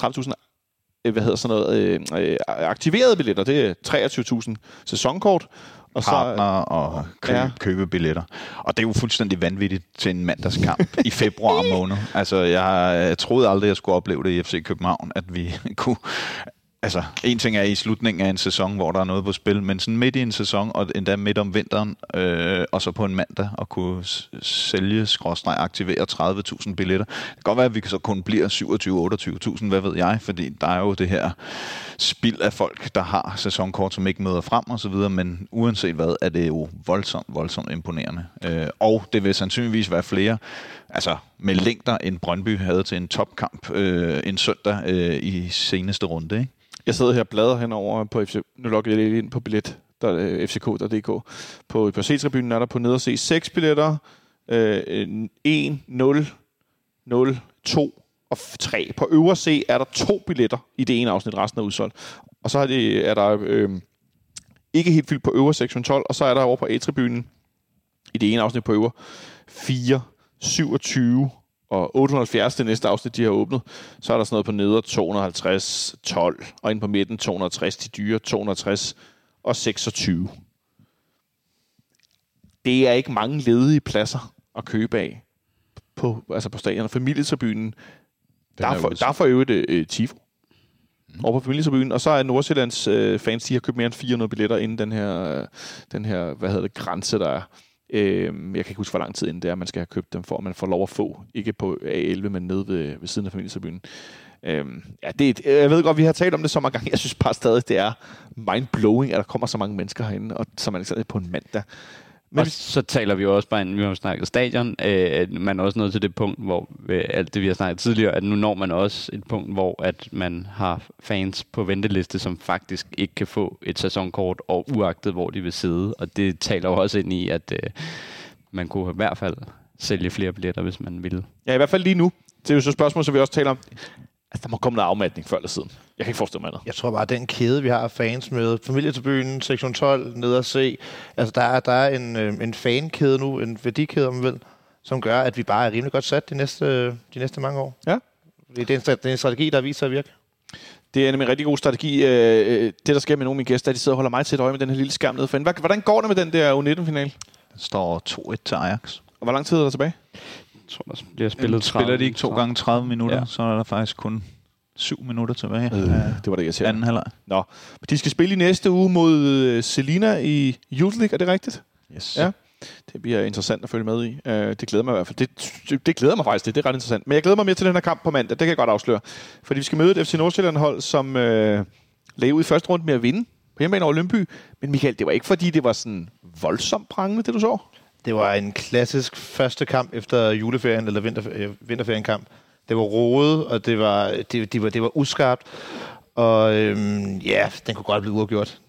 30.000 aktiverede billetter. Det er 23.000 sæsonkort. Og partner og købe billetter. Og det er jo fuldstændig vanvittigt til en mandagskamp i februar måned. Altså, jeg troede aldrig, jeg skulle opleve det i FC København, at vi kunne... Altså, en ting er i slutningen af en sæson, hvor der er noget på spil, men sådan midt i en sæson, og endda midt om vinteren, og så på en mandag, at kunne aktivere 30.000 billetter. Det kan godt være, at vi så kun bliver 27-28.000, hvad ved jeg, fordi der er jo det her spild af folk, der har sæsonkort, som ikke møder frem og så videre, men uanset hvad, er det jo voldsomt imponerende. Og det vil sandsynligvis være flere, altså med længder, end Brøndby havde til en topkamp en søndag i seneste runde, ikke? Jeg sidder her og bladrer henover på FC. Nu logger jeg lige ind på billet, fck.dk. På C-tribunen er der på nederse 6 billetter. 1, 0, 0, 2 og 3. På øvre C er der 2 billetter i det ene afsnit, resten er udsolgt. Og så er der ikke helt fyldt på øvre sektion 12, og så er der over på A-tribunen i det ene afsnit på øvre 4, 27 og 870 det næste afsnit, de har åbnet. Så er der sådan noget på neder 250, 12, og inde på midten 260, de dyre 260 og 26. Det er ikke mange ledige pladser at købe af på stadion. Familietribunen, der er for øvrigt Tifo over på familietribunen, og så er Nordsjællands fans, de har købt mere end 400 billetter inden den her grænse, der er. Jeg kan ikke huske, hvor lang tid inden det er, man skal have købt dem, for at man får lov at få. Ikke på A11, men nede ved siden af familietribunen. Jeg ved godt, vi har talt om det så mange gange. Jeg synes bare stadig, det er mind-blowing, at der kommer så mange mennesker herinde, og så man ikke på en mandag. Men så taler vi jo også bare, vi har snakket stadion, man er også nået til det punkt, hvor alt det, vi har snakket tidligere, at nu når man også et punkt, hvor at man har fans på venteliste, som faktisk ikke kan få et sæsonkort, og uagtet, hvor de vil sidde. Og det taler jo også ind i, at man kunne i hvert fald sælge flere billetter, hvis man ville. Ja, i hvert fald lige nu. Det er jo så et spørgsmål, som vi også taler om. Altså, der må komme noget afmatning før eller siden. Jeg kan ikke forestille mig andet. Jeg tror bare, at den kæde, vi har af fans med familietribunen, sektion 12, ned at se, altså der er en fankæde nu, en værdikæde, om man vil, som gør, at vi bare er rimelig godt sat de næste mange år. Ja. Det er en strategi, der viser at virke. Det er nemlig en rigtig god strategi. Det, der sker med nogle af mine gæster, de sidder og holder mig til et øje med den her lille skærm nede for. Hvordan går det med den der U19-finale? Den står 2-1 til Ajax. Og hvor lang tid er der tilbage? Jeg tror, der bliver spillet 30. Spiller de ikke 2 gange 30 minutter, så er der faktisk kun 7 minutter tilbage. Det var det, jeg siger. Anden halvleg. Nå, de skal spille i næste uge mod Celina i Youth League, er det rigtigt? Yes. Ja. Det bliver interessant at følge med i. Det glæder mig i hvert fald. Det glæder mig faktisk. Det er ret interessant. Men jeg glæder mig mere til den her kamp på mandag. Det kan jeg godt afsløre. Fordi vi skal møde et FC Nordsjælland-hold, som lagde ud i første runde med at vinde på hjemmebane over Lyngby. Men Michael, det var ikke fordi, det var sådan voldsomt prangende, det du så? Det var en klassisk første kamp efter juleferien, eller vinterferienkamp. Det var rodet, og det var uskarpt. Og den kunne godt blive uafgjort.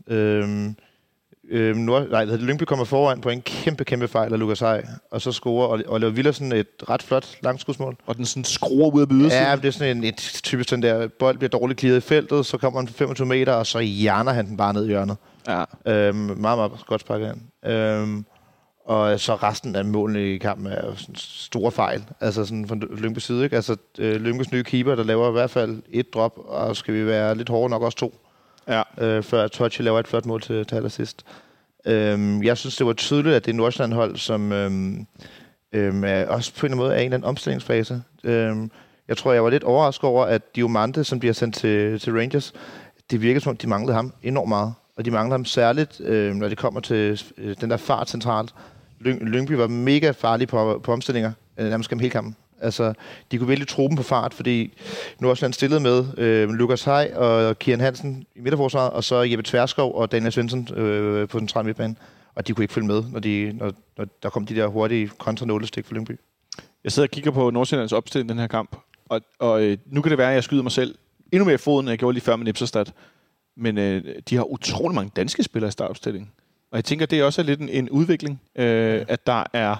Lyngby kommer foran på en kæmpe fejl af Lukas Hay, og så scorer Oliver Villersen et ret flot langskudsmål. Og den sådan skruer ud af ydersiden. Ja, det er sådan et typisk den der bold bliver dårligt clearet i feltet, så kommer han på 25 meter, og så hjerner han den bare ned i hjørnet. Ja. Meget godt sparket ind. Og så resten af målene i kampen er jo sådan store fejl. Altså sådan fra Lyngbys side, ikke? Altså Lyngbys nye keeper, der laver i hvert fald 1 drop, og skal vi være lidt hårde nok også 2. Ja. Før Touchy laver et flot mål til allersidst. Jeg synes, det var tydeligt, at det er Nordsjælland-hold, som er også på en måde er en eller anden omstillingsfase. Jeg tror, jeg var lidt overrasket over, at Diomande, som bliver sendt til Rangers, det virker som om, de manglede ham enormt meget. Og de mangler ham særligt, når det kommer til den der fart centralt. Lyngby var mega farlige på omstillinger, nærmest gennem hele kampen. Altså, de kunne virkelig tro dem på fart, fordi Nordsjælland stillede med Lukas Hay og Kian Hansen i midterforsvaret, og så Jeppe Tverskov og Daniel Svensson på den centrale midtbane. Og de kunne ikke følge med, når der kom de der hurtige kontra-nålestik for Lyngby. Jeg sidder og kigger på Nordsjællands opstilling i den her kamp, og nu kan det være, at jeg skyder mig selv endnu mere i foden, end jeg gjorde lige før med Nipserstad. Men de har utrolig mange danske spillere i startopstillingen. Og jeg tænker, det er også lidt en udvikling, at der er...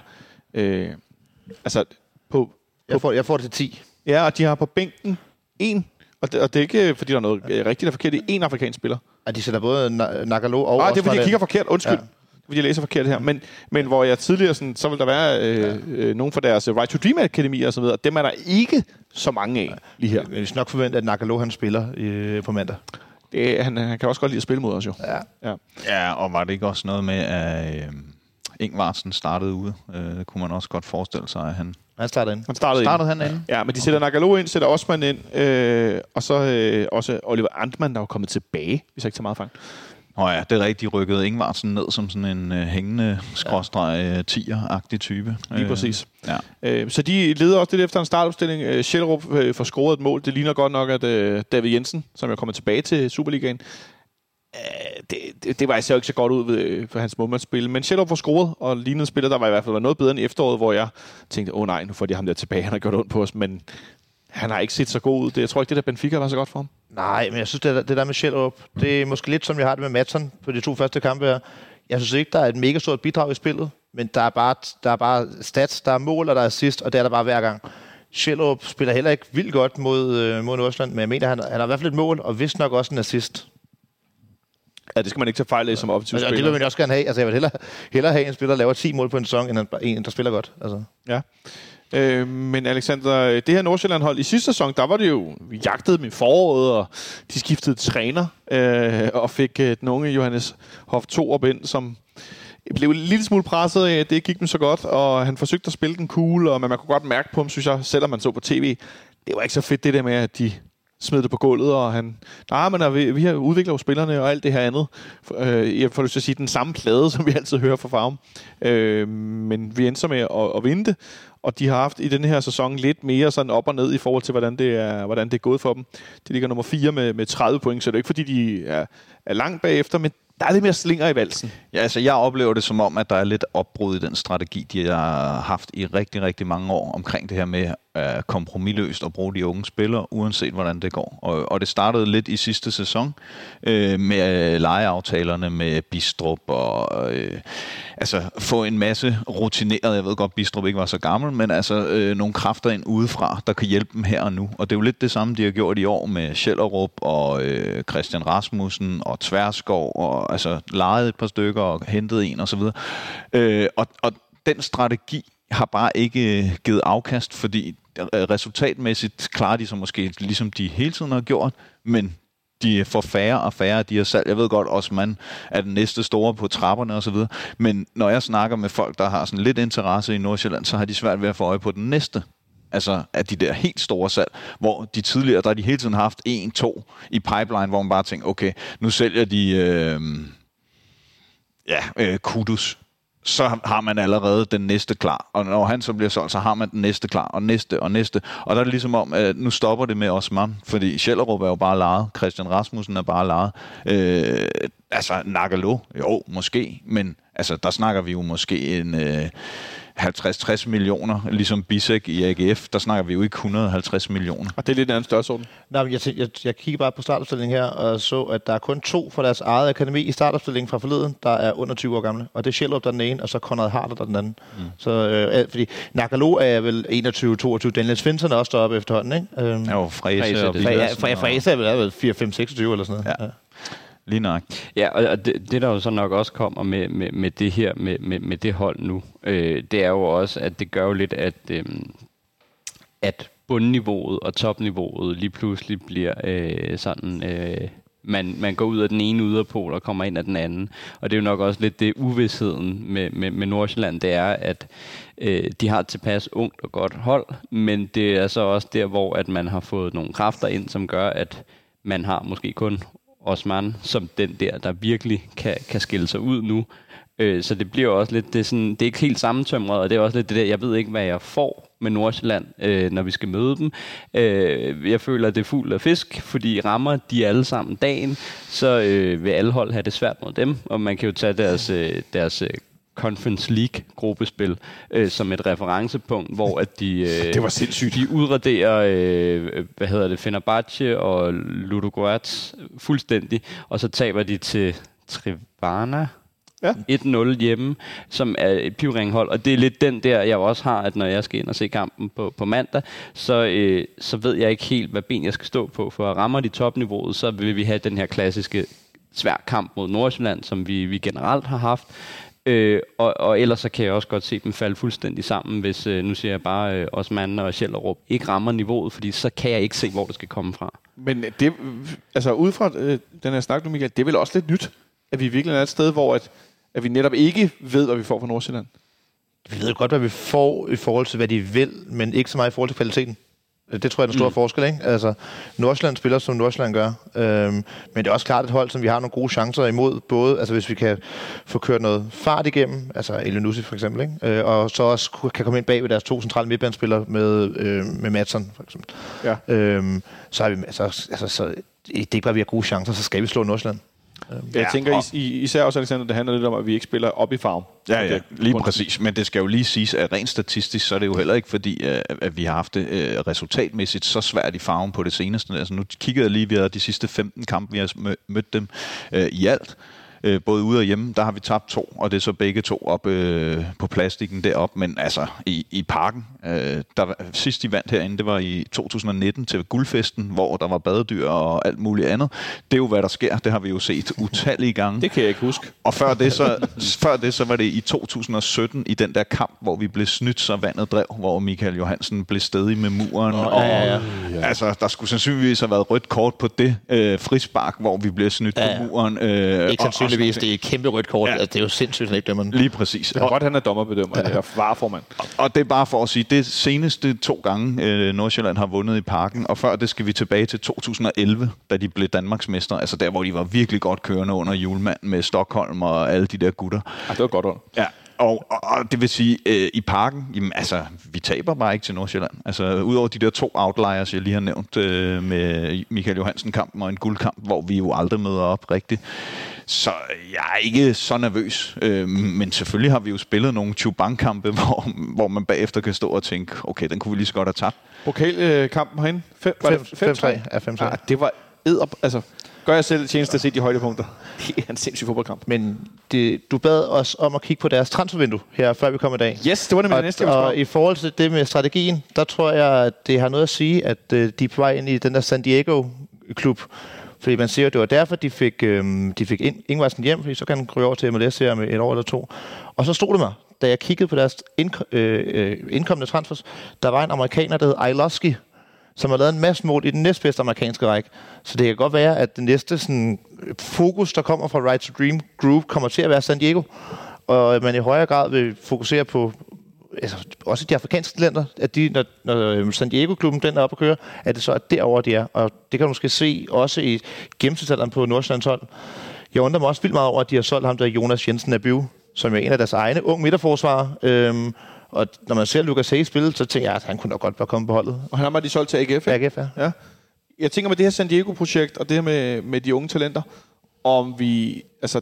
Jeg får det til 10. Ja, og de har på bænken 1, og det er ikke, fordi der er noget rigtigt og forkert, det er 1 afrikansk spiller. Og de sætter både Nagalo og... Det er, fordi jeg kigger forkert. Undskyld. fordi jeg læser forkert her, men hvor jeg tidligere, sådan, så vil der være nogen fra deres Right to Dream Akademi og så videre. Dem er der ikke så mange af lige her. Men vi skal nok forvente, at Nagalo han spiller på mandag. Han kan også godt lide at spille mod os jo. Ja, og var det ikke også noget med, at Ingvartsen startede ude? Det kunne man også godt forestille sig, at han... Han startede ind. Startede han ind? Ja, men de sætter Nagalo ind, sætter Osman ind, og så også Oliver Antmann, der er kommet tilbage, hvis jeg ikke tager meget fejl. Ja, det er rigtigt. De rykkede Ingvartsen ned som sådan en hængende skråstreg 10'er-agtig type. Lige præcis. Ja. Så de leder også lidt efter en startopstilling. Schellerup får scoret et mål. Det ligner godt nok, at David Jensen, som er kommet tilbage til Superligaen, det var især ikke så godt ud for hans målmandsspil. Men Schellerup får scoret, og lignende spiller, der var i hvert fald noget bedre end efteråret, hvor jeg tænkte, nej, nu får de ham der tilbage. Han har gjort ondt på os, men han har ikke set så god ud. Jeg tror ikke, det der Benfica var så godt for ham. Nej, men jeg synes, det der med Schellerup, det er måske lidt, som jeg har det med Madsen på de 2 første kampe her. Jeg synes ikke, der er et mega stort bidrag i spillet, men der er bare stats, der er mål, og der er assist, og det er der bare hver gang. Schellerup spiller heller ikke vildt godt mod Nordsjælland, men jeg mener, han har i hvert fald et mål, og vist nok også en assist. Ja, det skal man ikke tage fejl af som offensiv spiller. Og det vil man også gerne have. Altså, jeg vil hellere have en spiller, der laver 10 mål på en sæson, end en, der spiller godt. Altså. Ja. Men Alexander, det her Nordsjælland-hold i sidste sæson, der var det jo jagtet med foråret, og de skiftede træner og fik den unge Johannes Hoff Thorup ind, som blev en lille smule presset af, at det ikke gik dem så godt, og han forsøgte at spille den cool, og man kunne godt mærke på ham, synes jeg, selvom man så på tv, det var ikke så fedt det der med, at de smed det på gulvet, og han... vi har udviklet jo spillerne og alt det her andet. Jeg får lyst til at sige, den samme plade, som vi altid hører fra Farum. Men vi endte så med at vinde det, og de har haft i den her sæson lidt mere sådan op og ned i forhold til, hvordan det er gået for dem. De ligger nummer 4 med 30 point, så det er ikke fordi, de er langt bagefter, men der er lidt mere slinger i valsen. Ja, altså jeg oplever det som om, at der er lidt opbrud i den strategi, de har haft i rigtig, rigtig mange år omkring det her med kompromisløst at bruge de unge spillere, uanset hvordan det går. Og det startede lidt i sidste sæson med lejeaftalerne med Bistrup og altså få en masse rutineret. Jeg ved godt, Bistrup ikke var så gammel, men altså nogle kræfter ind udefra, der kan hjælpe dem her og nu. Og det er jo lidt det samme, de har gjort i år med Schellerup og Christian Rasmussen og Tverskov og altså lejet et par stykker og hentet en og så videre. Og den strategi har bare ikke givet afkast, fordi resultatmæssigt klarer de sig måske ligesom de hele tiden har gjort, men de får færre og færre af de her salg. Jeg ved godt, Osman er den næste store på trapperne og så videre, men når jeg snakker med folk, der har sådan lidt interesse i Nordsjælland, så har de svært ved at få øje på den næste. Altså af de der helt store salg, hvor de tidligere, der de hele tiden har haft 1-2 i pipeline, hvor man bare tænker, okay, nu sælger de Kudus. Så har man allerede den næste klar. Og når han så bliver solgt, så har man den næste klar, og næste, og næste. Og der er det ligesom om, at nu stopper det med Osman, fordi Schellerup er jo bare lejet, Christian Rasmussen er bare lejet. Altså, Nagalo, jo, måske, men altså, der snakker vi jo måske en 50-60 millioner, ligesom Bisek i AGF, der snakker vi jo ikke 150 millioner. Og det er lidt en anden størrelsesorden. Nej, men jeg kigger bare på startopstillingen her, og så, at der er kun 2 fra deres eget akademi i startopstillingen fra forleden, der er under 20 år gamle. Og det er Schellerup, der er den ene, og så Konrad Harder, der er den anden. Så, fordi Nagalo er vel 21-22, Daniel Svensson er også deroppe efterhånden, ikke? Ja, Frese og Frese er vel 4-5-26 eller sådan noget. Ja. Lige nok. Ja, og det der jo så nok også kommer med det her, med det hold nu, det er jo også, at det gør jo lidt, at bundniveauet og topniveauet lige pludselig bliver man går ud af den ene yderpol og kommer ind af den anden. Og det er jo nok også lidt det uvidsheden med Nordsjælland, det er, at de har et tilpas ungt og godt hold, men det er så også der, hvor at man har fået nogle kræfter ind, som gør, at man har måske kun Osman som den der virkelig kan skille sig ud nu. Så det bliver også lidt, det er ikke helt sammentømret, og det er også lidt det der, jeg ved ikke, hvad jeg får med Nordsjælland, når vi skal møde dem. Jeg føler, at det er fugl og fisk, fordi rammer de alle sammen dagen, så vil alle hold have det svært mod dem, og man kan jo tage deres Conference League-gruppespil som et referencepunkt, hvor at det var sindssygt. De udraderer Fenerbahce og Ludogorets fuldstændig, og så taber de til Trivana 1-0 hjemme, som er et pivringhold, og det er lidt den der, jeg også har, at når jeg skal ind og se kampen på mandag, så ved jeg ikke helt, hvad ben jeg skal stå på, for rammer de topniveauet, så vil vi have den her klassiske svær kamp mod Nordsjælland, som vi generelt har haft. Og ellers så kan jeg også godt se dem falde fuldstændig sammen, hvis nu siger jeg bare Osman og Schellerup ikke rammer niveauet, fordi så kan jeg ikke se, hvor det skal komme fra. Men det, altså ud fra den her snak nu, Michael, det er vel også lidt nyt, at vi virkelig er et sted, hvor at vi netop ikke ved, hvad vi får fra Nordsjælland. Vi ved godt, hvad vi får i forhold til, hvad de vil, men ikke så meget i forhold til kvaliteten. Det tror jeg er den store forskel, ikke? Altså, Nordsjælland spiller, som Nordsjælland gør. Men det er også klart et hold, som vi har nogle gode chancer imod. Både, altså hvis vi kan få kørt noget fart igennem, altså Elunussi for eksempel, ikke? Og så også kan komme ind bag ved deres 2 centrale midtbanespillere med Madsen, for eksempel. Ja. Så har vi, så det er ikke bare, vi har gode chancer, så skal vi slå Nordsjælland. Jeg tænker især også, Alexander, det handler lidt om, at vi ikke spiller op i farven. Ja, lige præcis. Men det skal jo lige siges, at rent statistisk, så er det jo heller ikke fordi, at vi har haft det resultatmæssigt så svært i farven på det seneste. Altså nu kiggede jeg lige, vi har de sidste 15 kampe, vi har mødt dem i alt. Både ude og hjemme, der har vi tabt 2, og det er så begge 2 op på plastikken derop. Men altså, i parken, sidst de vandt herinde, det var i 2019 til guldfesten, hvor der var badedyr og alt muligt andet. Det er jo, hvad der sker. Det har vi jo set utallige gange. Det kan jeg ikke huske. Og før det, så var det i 2017 i den der kamp, hvor vi blev snydt, så vandet drev, hvor Michael Johansen blev stedig med muren. Altså, der skulle sandsynligvis have været rødt kort på det frispark, hvor vi blev snydt på muren. Ikke sandsynligvis, det er et kæmpe rødt kort. Altså, det er jo sindssygt, ikke dømmeren. Lige præcis. Det er godt, han er dommerbedømmer, eller vareformand. Og det er bare for at sige, det seneste 2 gange Nordsjælland har vundet i parken, og før det skal vi tilbage til 2011, da de blev Danmarksmester. Altså der, hvor de var virkelig godt kørende under Hjulmand med Stockholm og alle de der gutter. Ja, det var godt under. Ja. Og det vil sige, i parken, jamen, altså, vi taber bare ikke til Nordsjælland. Altså, udover de der 2 outliers, jeg lige har nævnt med Michael Johansen-kampen og en guldkamp, hvor vi jo aldrig møder op rigtigt. Så jeg er ikke så nervøs. Men selvfølgelig har vi jo spillet nogle Chubank-kampe, hvor man bagefter kan stå og tænke, okay, den kunne vi lige så godt have tabt. Pokalkampen herinde? 5-3? Ja, 5-3. Ja, det var altså, gør jeg selv tjeneste at se de højdepunkter. Det er en sindssyg fodboldkamp. Men du bad os om at kigge på deres transfervindue her, før vi kom i dag. Yes, det var det med det næste. Og i forhold til det med strategien, der tror jeg, at det har noget at sige, at de er på vej ind i den der San Diego-klub. Fordi man siger, at det var derfor, de fik Ingvarsen hjem, fordi så kan han kryge over til MLS her med 1 år eller 2. Og så stod det mig, da jeg kiggede på deres indkommende transfers, der var en amerikaner, der hed Eiloski, som har lavet en masse mål i den næstbedste amerikanske række. Så det kan godt være, at den næste sådan, fokus, der kommer fra Right to Dream Group, kommer til at være San Diego. Og man i højere grad vil fokusere på også de afrikanske talenter, at de, når San Diego-klubben den er oppe at køre, at det så er derovre, de er. Og det kan du måske se også i gennemsnitsalderen på Nordsjællands hold. Jeg undrer mig også vildt meget over, at de har solgt ham der Jonas Jensen Abiu, som er en af deres egne unge midterforsvarer. Og når man ser Lucas Hayes spille, så tænker jeg, at han kunne nok godt være kommet på holdet. Og han har de solgt til AGF, ikke? AGF, ja. Jeg tænker med det her San Diego-projekt, og det her med de unge talenter, om vi, altså,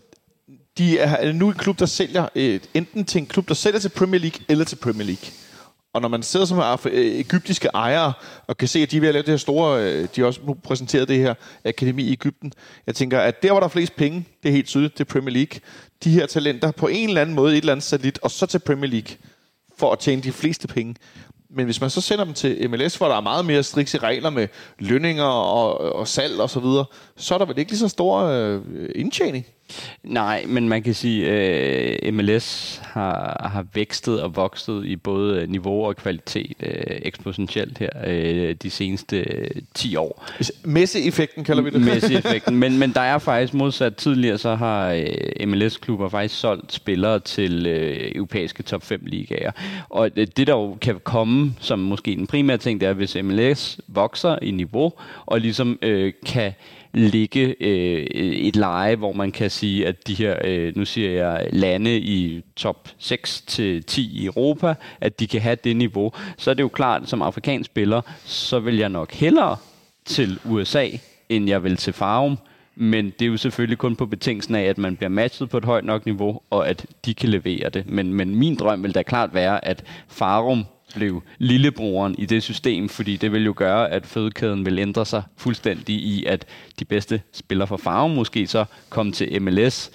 de er nu en klub, der sælger, enten til en klub, der sælger til Premier League, eller til Premier League. Og når man sidder som egyptiske ejere, og kan se, at de vil have lavet det her store, de har også nu præsenteret det her akademi i Egypten. Jeg tænker, at der, hvor der er flest penge, det er helt tydeligt, det er Premier League. De her talenter på en eller anden måde, et eller andet satellit, og så til Premier League, for at tjene de fleste penge. Men hvis man så sender dem til MLS, hvor der er meget mere strikse regler med lønninger og salg og så videre, så er der vel ikke lige så stor indtjening? Nej, men man kan sige, at MLS har vækstet og vokset i både niveau og kvalitet eksponentielt her de seneste 10 år. Messi-effekten kalder vi det. Messi-effekten, men der er faktisk modsat tidligere, så har MLS-klubber faktisk solgt spillere til europæiske top 5 ligaer. Og det der jo kan komme som måske den primære ting, det er, hvis MLS vokser i niveau og ligesom kan ligge et leje, hvor man kan sige, at de her, nu siger jeg, lande i top 6 til 10 i Europa, at de kan have det niveau, så er det jo klart, som afrikansk spiller, så vil jeg nok hellere til USA, end jeg vil til Farum. Men det er jo selvfølgelig kun på betingelsen af, at man bliver matchet på et højt nok niveau, og at de kan levere det. Men min drøm vil da klart være, at Farum blev lillebroren i det system, fordi det vil jo gøre, at fødekæden vil ændre sig fuldstændig i, at de bedste spillere fra Farum måske så kom til MLS,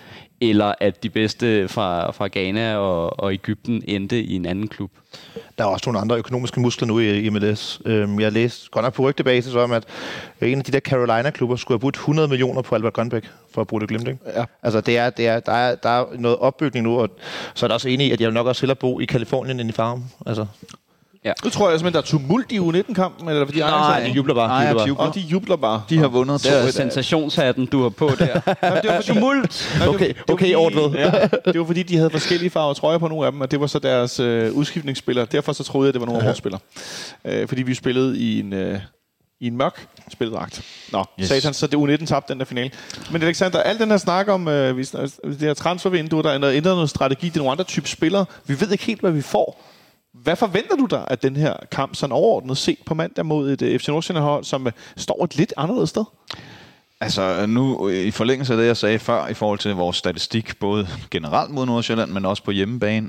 eller at de bedste fra Ghana og Egypten endte i en anden klub. Der er også nogle andre økonomiske muskler nu i MLS. Jeg læste godt nok på rygtebasis om, at en af de der Carolina-klubber skulle have budt 100 millioner på Albert Grønbæk for at bruge det glimt. Ja. Altså, der er noget opbygning nu, og så er der også enig i, at jeg vil nok også hellere bo i Kalifornien end i Farum. Altså. Ja. Nu tror jeg simpelthen, der er tumult i U19-kampen, eller fordi de jubler bare. Og de jubler bare. De har vundet. Det er sensationshatten, du har på der. Jamen, det var tumult. Okay, ordnet. Ja, det var fordi, de havde forskellige farver trøjer på nogle af dem, og det var så deres udskiftningsspillere. Derfor så troede jeg, det var nogle af vores spillere. Fordi vi spillede i en mørk spildragt. Nå, yes. Satan, så det U19 tabte den der finale. Men Alexander, al den her snak om det her transfervindue, der er ændret noget strategi, det er nogle andre typer spillere. Vi ved ikke helt, hvad vi får. Hvad forventer du dig af den her kamp sådan overordnet set på mandag mod et FC Nordsjælland-hold, som står et lidt anderledes sted? Altså nu, i forlængelse af det, jeg sagde før, i forhold til vores statistik, både generelt mod Nordsjælland, men også på hjemmebane,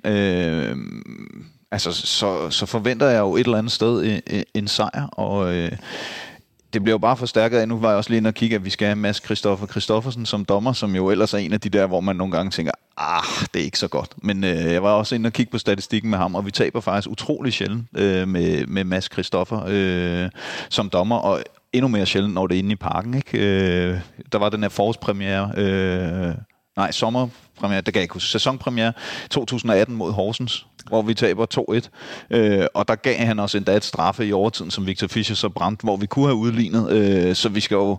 så forventer jeg jo et eller andet sted en sejr, og det bliver jo bare forstærket af, nu var jeg også lige inde og kigge, at vi skal have Mads Christoffersen som dommer, som jo ellers er en af de der, hvor man nogle gange tænker, det er ikke så godt. Men jeg var også inde og kigge på statistikken med ham, og vi taber faktisk utrolig sjældent med Mads Christoffer som dommer, og endnu mere sjældent, når det er inde i parken. Ikke? Der var den her forårspremiere, sommerpremiere, det kan jeg ikke huske, sæsonpremiere 2018 mod Horsens, hvor vi taber 2-1. Og der gav han også endda et straffe i overtiden, som Victor Fischer så brændte, hvor vi kunne have udlignet. Så vi skal jo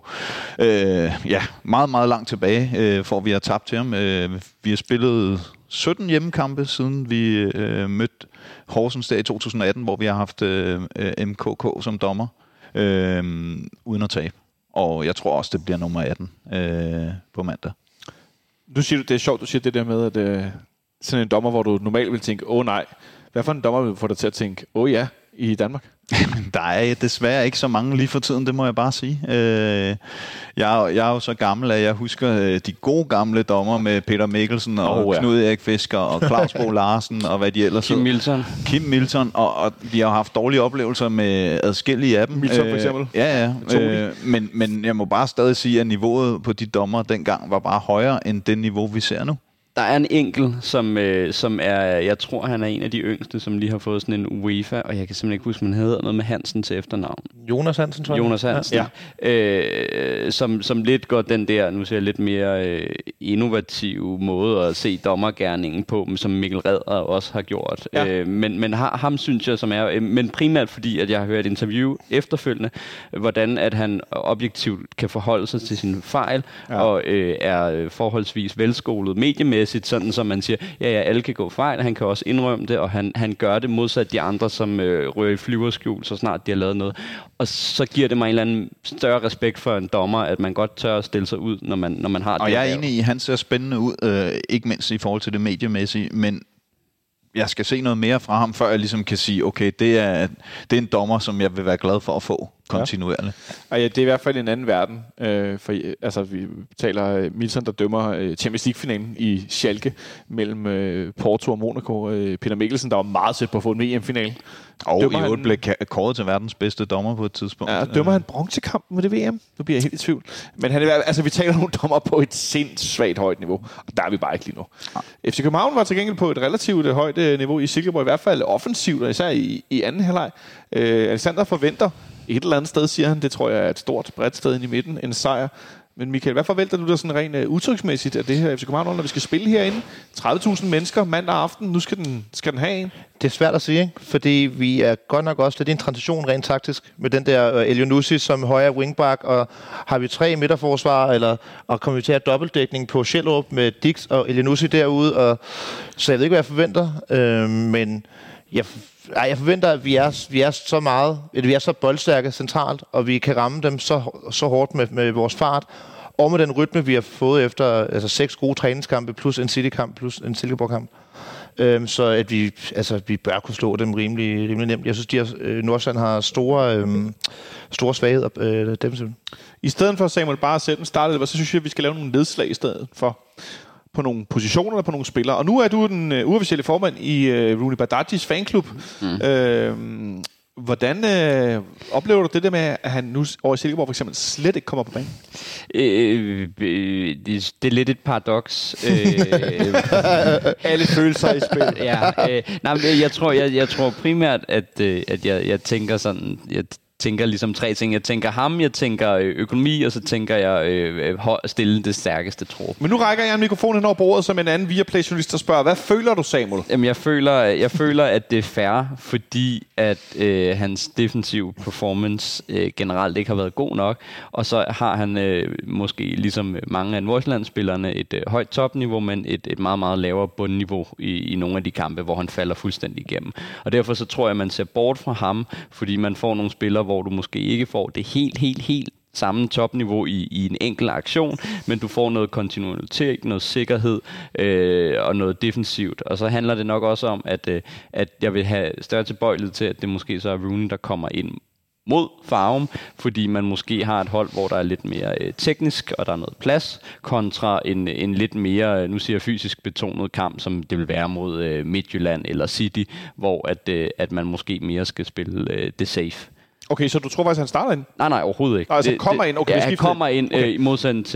meget, meget langt tilbage, for vi har tabt til ham. Vi har spillet 17 hjemmekampe, siden vi mødte Horsens der i 2018, hvor vi har haft MKK som dommer, uden at tabe. Og jeg tror også, det bliver nummer 18 på mandag. Nu siger du, det er sjovt, du siger det der med, at sådan en dommer, hvor du normalt vil tænke, nej. Hvad for en dommer vil få dig til at tænke, ja, i Danmark? Der er desværre ikke så mange lige for tiden, det må jeg bare sige. Jeg er jo så gammel, at jeg husker de gode gamle dommer med Peter Mikkelsen og Knud Erik Fisker og Claus Bo Larsen og hvad de ellers Kim Milton, og de har haft dårlige oplevelser med adskillige af dem. Milton for eksempel. Men jeg må bare stadig sige, at niveauet på de dommer dengang var bare højere end det niveau, vi ser nu. Der er en enkelt, som er, jeg tror, han er en af de yngste, som lige har fået sådan en UEFA, og jeg kan simpelthen ikke huske, man hedder noget med Hansen til efternavn. Jonas Hansen, tror jeg. Jonas Hansen, ja. Som lidt går den der, nu siger jeg lidt mere innovative måde at se dommergerningen på, som Mikkel Redder også har gjort. Ja. Men ham synes jeg, som er, men primært fordi, at jeg har hørt et interview efterfølgende, hvordan at han objektivt kan forholde sig til sine fejl, og er forholdsvis velskolet mediemæssigt, sådan som man siger, alle kan gå fejl, han kan også indrømme det, og han gør det modsat de andre, som rører i flyverskjul, så snart de har lavet noget. Og så giver det mig en eller anden større respekt for en dommer, at man godt tør at stille sig ud, når man har det. Og jeg er enig i, han ser spændende ud, ikke mindst i forhold til det mediemæssige, men jeg skal se noget mere fra ham, før jeg ligesom kan sige, okay, det er en dommer, som jeg vil være glad for at få kontinuerligt. Ja, det er i hvert fald en anden verden. For vi taler Milton, der dømmer Champions League-finalen i Schalke mellem Porto og Monaco. Peter Mikkelsen, der var meget sæt på at få en VM-finale. Og i øvrigt blev kåret til verdens bedste dommer på et tidspunkt. Ja, dømmer han bronzekampen med det VM? Nu bliver jeg helt i tvivl. Men vi taler nogle dommer på et sindssygt højt niveau. Og der er vi bare ikke lige nu. Ja. FC København var til gengæld på et relativt højt niveau i Silkeborg, i hvert fald offensivt, og især i anden halvleg. Alexander forventer et eller andet sted, siger han, det tror jeg er et stort, bredt sted inde i midten, en sejr. Men Michael, hvad forventer du der sådan rent udtryksmæssigt af det her FC København, når vi skal spille herinde? 30.000 mennesker mandag aften, nu skal den have en. Det er svært at sige, ikke? Fordi vi er godt nok også, det er en transition rent taktisk, med den der Elionussi som højre wingback, og har vi 3 midterforsvar, og kommer vi til at have dobbeltdækning på Schellerup med Dix og Elionussi derude, og så jeg ved ikke, hvad jeg forventer, men jeg forventer, at vi er så boldstærke centralt, og vi kan ramme dem så hårdt med vores fart, og med den rytme, vi har fået efter 6 gode træningskampe, plus en City-kamp, plus en Silkeborg-kamp. Så at vi bør kunne slå dem rimelig nemt. Jeg synes, Nordsjælland har store svagheder defensivt. I stedet for Samuel bare at sætte en startelver, så synes jeg, at vi skal lave nogle nedslag i stedet for på nogle positioner eller på nogle spillere. Og nu er du den uofficielle formand i Rooney Badajis fanklub. Hvordan oplever du det der med, at han nu over i Silkeborg for eksempel slet ikke kommer på banen? Det er lidt et paradoks. Alle følelser i spil. Jeg tror primært, at jeg tænker sådan... Jeg tænker ligesom 3 ting. Jeg tænker ham, jeg tænker økonomi, og så tænker jeg stille det stærkeste trup. Men nu rækker jeg en mikrofon hen over bordet, som en anden Viaplay-journalist der spørger, hvad føler du, Samuel? Jamen, jeg føler, at det er fair, fordi at hans defensive performance generelt ikke har været god nok, og så har han måske ligesom mange af Nordsjællandsspillerne et højt topniveau, men et meget, meget lavere bundniveau i nogle af de kampe, hvor han falder fuldstændig igennem. Og derfor så tror jeg, at man ser bort fra ham, fordi man får nogle spillere, hvor du måske ikke får det helt samme topniveau i en enkelt aktion, men du får noget kontinuitet, noget sikkerhed og noget defensivt. Og så handler det nok også om, at jeg vil have større tilbøjelighed til, at det måske så er Rooney, der kommer ind mod Farum, fordi man måske har et hold, hvor der er lidt mere teknisk, og der er noget plads, kontra en lidt mere, nu siger jeg, fysisk betonet kamp, som det vil være mod Midtjylland eller City, hvor at man måske mere skal spille det safe. Okay, så du tror faktisk, han starter ind? Nej, overhovedet ikke. Altså, kommer ind? Okay, han kommer ind i modsætning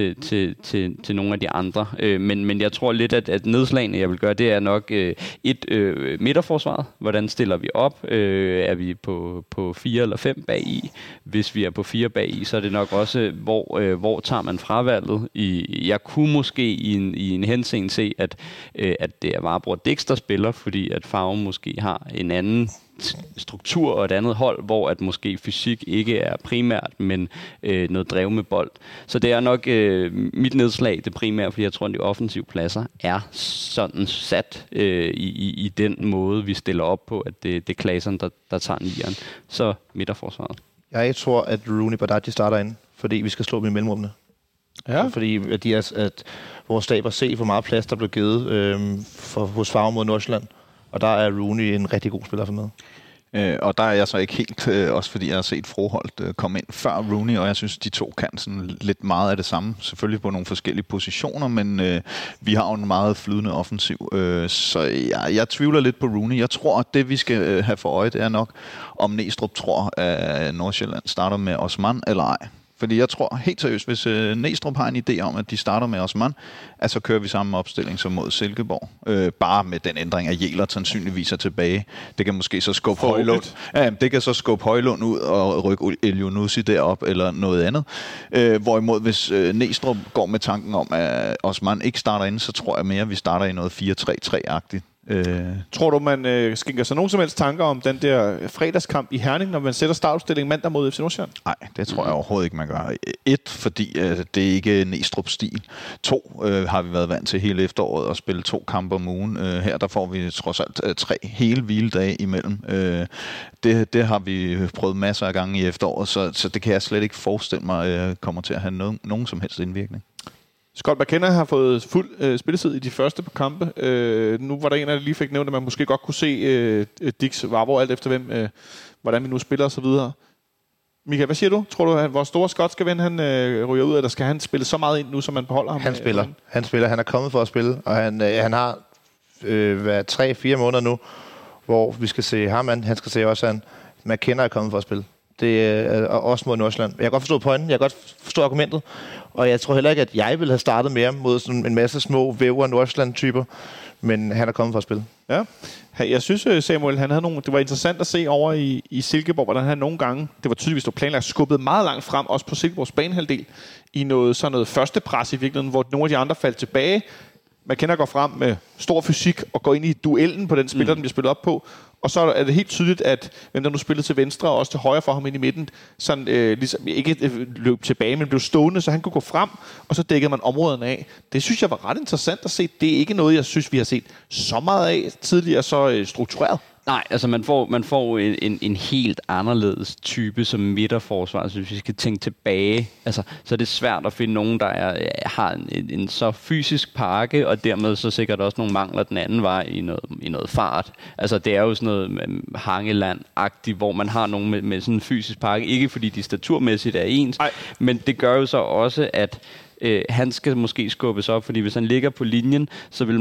til nogle af de andre. Men jeg tror lidt, at nedslagene, jeg vil gøre, det er nok midterforsvaret. Hvordan stiller vi op? Er vi på 4 eller 5 bag i? Hvis vi er på 4 bag i, så er det nok også, hvor tager man fravalget? Jeg kunne måske i en henseende se, at det er Varebror Dix, der spiller, fordi at Farum måske har en anden struktur og et andet hold, hvor at måske fysik ikke er primært, men noget drev med bold. Så det er nok mit nedslag det primære, fordi jeg tror, at de offensive pladser er sådan sat i den måde, vi stiller op på, at det er Claesson, der tager nieren. Så midterforsvaret. Jeg tror, at Rooney Badaji starter ind, fordi vi skal slå dem i mellemrummene. Ja. Fordi at vores staber ser, hvor meget plads der blev givet hos Farum mod Nordsjælland. Og der er Rooney en rigtig god spiller for med. Og der er jeg så ikke helt, også fordi jeg har set Froholt komme ind før Rooney, og jeg synes, de to kan sådan lidt meget af det samme. Selvfølgelig på nogle forskellige positioner, men vi har jo en meget flydende offensiv. Så jeg tvivler lidt på Rooney. Jeg tror, at det vi skal have for øje, det er nok, om Næstrup tror, at Nordsjælland starter med Osman eller ej. Fordi jeg tror helt seriøst, hvis Næstrup har en idé om, at de starter med Osman, at så kører vi samme opstilling som mod Silkeborg. Bare med den ændring, at Jæler sandsynligvis er tilbage. Det kan måske så skubbe Højlund. Ja, det kan så skubbe Højlund ud og rykke Elionussi derop eller noget andet. Hvorimod hvis Næstrup går med tanken om, at Osman ikke starter inde, så tror jeg mere, at vi starter i noget 4-3-3-agtigt. Tror du, man skænker sig nogen som helst tanker om den der fredagskamp i Herning, når man sætter startopstillingen mandag mod FC Nordsjælland? Nej, det tror jeg overhovedet ikke, man gør. 1, fordi det er ikke Næstrups stil. 2, har vi været vant til hele efteråret at spille 2 kampe om ugen. Her der får vi trods alt 3 hele hviledage imellem. Det har vi prøvet masser af gange i efteråret, så det kan jeg slet ikke forestille mig kommer til at have nogen som helst indvirkning. Scott McKenna har fået fuld spilletid i de første på kampe. Nu var der en af lige fik nævnt, at man måske godt kunne se Dix Varebror, alt efter hvordan vi nu spiller og så videre. Michael, hvad siger du? Tror du, at vores store skotske ven, han ryger ud, eller skal han spille så meget ind nu, som man beholder ham? Han spiller. Han er kommet for at spille, og han har 3-4 måneder nu, hvor vi skal se ham, han skal se også, at McKenna er kommet for at spille. Det er også mod Nordsjælland. Jeg kan godt forstå pointen, jeg kan godt forstå argumentet, og jeg tror heller ikke, at jeg ville have startet mere mod sådan en masse små væver Nordsjælland-typer, men han er kommet for at spille. Ja. Jeg synes, Samuel, han havde det var interessant at se over i Silkeborg, hvordan han nogle gange, det var tydeligvis planlagt, skubbet meget langt frem, også på Silkeborgs banehalvdel, i noget første pres i virkeligheden, hvor nogle af de andre faldt tilbage. McKenna går frem med stor fysik og går ind i duellen på den spiller, den bliver spillet op på. Og så er det helt tydeligt, at hvem der nu spillede til venstre og også til højre for ham ind i midten, sådan ligesom ikke løb tilbage, men blev stående, så han kunne gå frem, og så dækkede man områderne af. Det synes jeg var ret interessant at se. Det er ikke noget, jeg synes, vi har set så meget af tidligere, så struktureret. Nej, altså man får en helt anderledes type som midterforsvar. Altså hvis vi skal tænke tilbage, altså, så er det svært at finde nogen, der har en så fysisk pakke, og dermed så sikkert også nogle mangler den anden vej i noget fart. Altså det er jo sådan noget Hangeland-agtigt, hvor man har nogen med sådan en fysisk pakke. Ikke fordi de staturmæssigt er ens, men det gør jo så også, at han skal måske skubbes op, fordi hvis han ligger på linjen, så vil man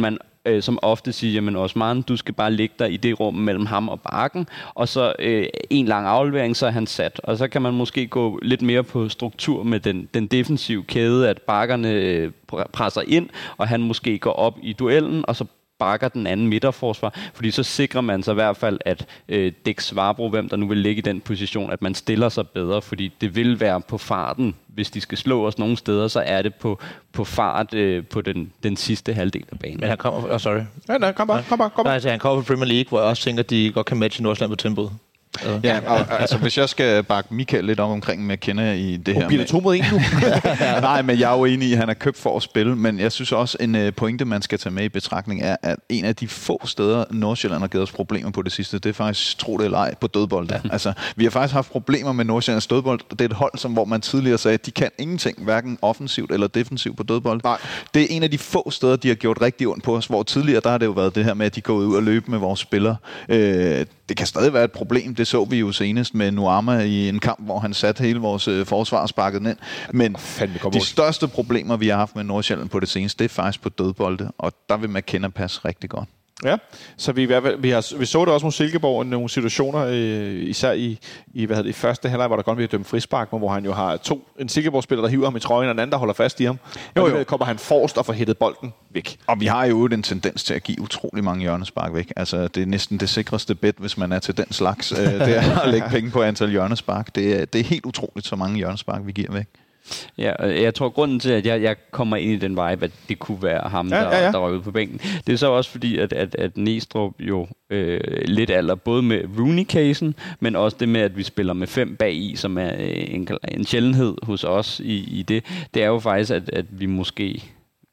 som ofte siger, jamen Osman, du skal bare ligge der i det rum mellem ham og bakken, og så en lang aflevering, så er han sat. Og så kan man måske gå lidt mere på struktur med den defensive kæde, at bakkerne presser ind, og han måske går op i duellen, og så bakker den anden midterforsvar, fordi så sikrer man sig i hvert fald, at Dæk Svarbro, hvem der nu vil ligge i den position, at man stiller sig bedre, fordi det vil være på farten. Hvis de skal slå os nogle steder, så er det på fart på den sidste halvdel af banen. Men han kommer... sorry. Ja, kom bare. Nej, altså, han kommer fra Premier League, hvor jeg også tænker, at de godt kan matche Nordsjælland på tempoet. Ja, og, altså hvis jeg skal bakke Michael lidt omkring med kende i det her... Bliver det 2 mod 1 nu? Nej, men jeg er jo enig i, at han er købt for at spille, men jeg synes også, en pointe, man skal tage med i betragtning, er, at en af de få steder, Nordsjælland har givet os problemer på det sidste, det er faktisk, tro det eller ej, på dødbold. Altså, vi har faktisk haft problemer med Nordsjællands dødbold. Det er et hold, som, hvor man tidligere sagde, at de kan ingenting, hverken offensivt eller defensivt på dødbold. Nej. Det er en af de få steder, de har gjort rigtig ondt på os, hvor tidligere, der har det jo været det her med, at de går ud og løber med vores spillere. Det kan stadig være et problem, det så vi jo senest med Nuama i en kamp, hvor han satte hele vores forsvar sparket ind. Men de største problemer, vi har haft med Nordsjælland på det seneste, det er faktisk på dødbolde, og der vil McKenna passe rigtig godt. Ja, så vi så det også mod Silkeborg i nogle situationer, især i første halvleg, hvor der godt bliver dømt frispark, hvor han jo har en Silkeborg-spiller, der hiver ham i trøjen, og en anden, der holder fast i ham. Jo. Kommer han forrest og får hættet bolden væk. Og vi har jo en tendens til at give utrolig mange hjørnespark væk. Altså, det er næsten det sikreste bet, hvis man er til den slags. Det er at lægge penge på antal hjørnespark. Det er helt utroligt, så mange hjørnespark, vi giver væk. Ja, jeg tror, grunden til, at jeg kommer ind i den vibe, at det kunne være ham, der var ude på bænken, det er så også fordi, at Næstrup jo lidt alder, både med Rooney-casen, men også det med, at vi spiller med 5 bag i, som er en sjældenhed hos os i det. Det er jo faktisk, at vi måske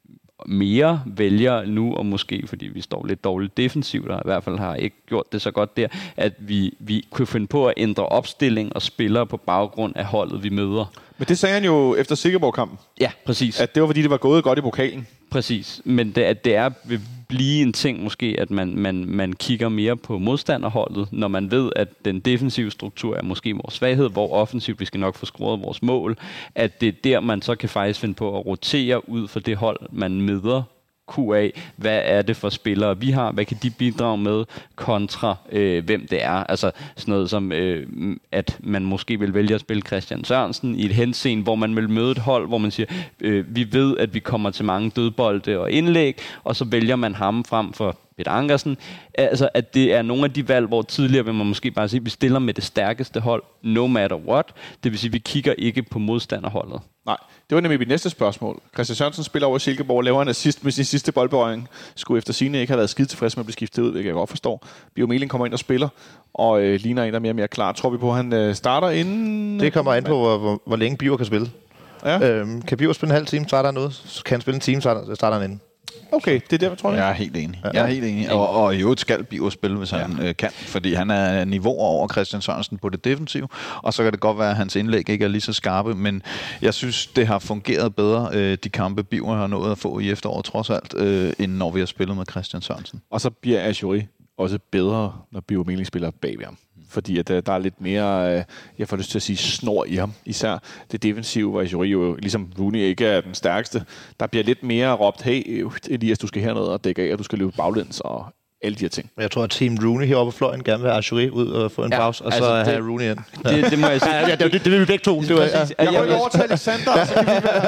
mere vælger nu, og måske fordi vi står lidt dårligt defensivt, og i hvert fald har ikke gjort det så godt der, at vi kunne finde på at ændre opstilling og spillere på baggrund af holdet, vi møder. Men det sagde han jo efter Silkeborg-kampen. Ja, præcis. At det var, fordi det var gået godt i pokalen. Præcis. Men det vil blive en ting måske, at man kigger mere på modstanderholdet, når man ved, at den defensive struktur er måske vores svaghed, hvor offensivt vi skal nok få scoret vores mål, at det er der, man så kan faktisk finde på at rotere ud for det hold, man møder. QA, hvad er det for spillere vi har, hvad kan de bidrage med kontra hvem det er, altså sådan noget som at man måske vil vælge at spille Christian Sørensen i et henseende, hvor man vil møde et hold, hvor man siger, vi ved, at vi kommer til mange dødbolde og indlæg, og så vælger man ham frem for Peter Ankersen. Altså, at det er nogle af de valg, hvor tidligere vil man måske bare sige, at vi stiller med det stærkeste hold, no matter what. Det vil sige, at vi kigger ikke på modstanderholdet. Nej, det var nemlig mit næste spørgsmål. Christian Sørensen spiller over i Silkeborg, laver en assist med sin sidste boldberøring. Skulle efter sigende ikke have været skide tilfreds med at blive skiftet ud, hvilket jeg godt forstår. Bio Meling kommer ind og spiller, og ligner en, der er mere og mere klar. Tror vi på, at han starter inden? Det kommer an på, hvor længe Bio kan spille. Ja. Kan Bio spille en halv time, starter han noget. Så kan han spille en time, starter han inden. Okay, det er der, tror jeg. Jeg er helt enig. Jeg er helt enig. Og i øvrigt skal Bio spille, hvis han kan, fordi han er niveauer over Christian Sørensen på det defensive, og så kan det godt være, at hans indlæg ikke er lige så skarpe, men jeg synes, det har fungeret bedre, de kampe Bio har nået at få i efteråret, trods alt, end når vi har spillet med Christian Sørensen. Og så bliver Ajouri også bedre, når Bio Meling spiller bag ved ham. Fordi at der er lidt mere, jeg får lyst til at sige, snor i ham. Især det defensive, hvor Ajouri jo, ligesom Rooney ikke er den stærkeste. Der bliver lidt mere råbt, hey Elias, du skal herned og dække af, og du skal løbe baglæns og alle de her ting. Jeg tror, at Team Rooney heroppe på fløjen gerne vil have Ajouri ud og få en pause, og så have Rooney ind. Det må jeg sige. Det vil vi begge to. Jeg vil over til Alexander, så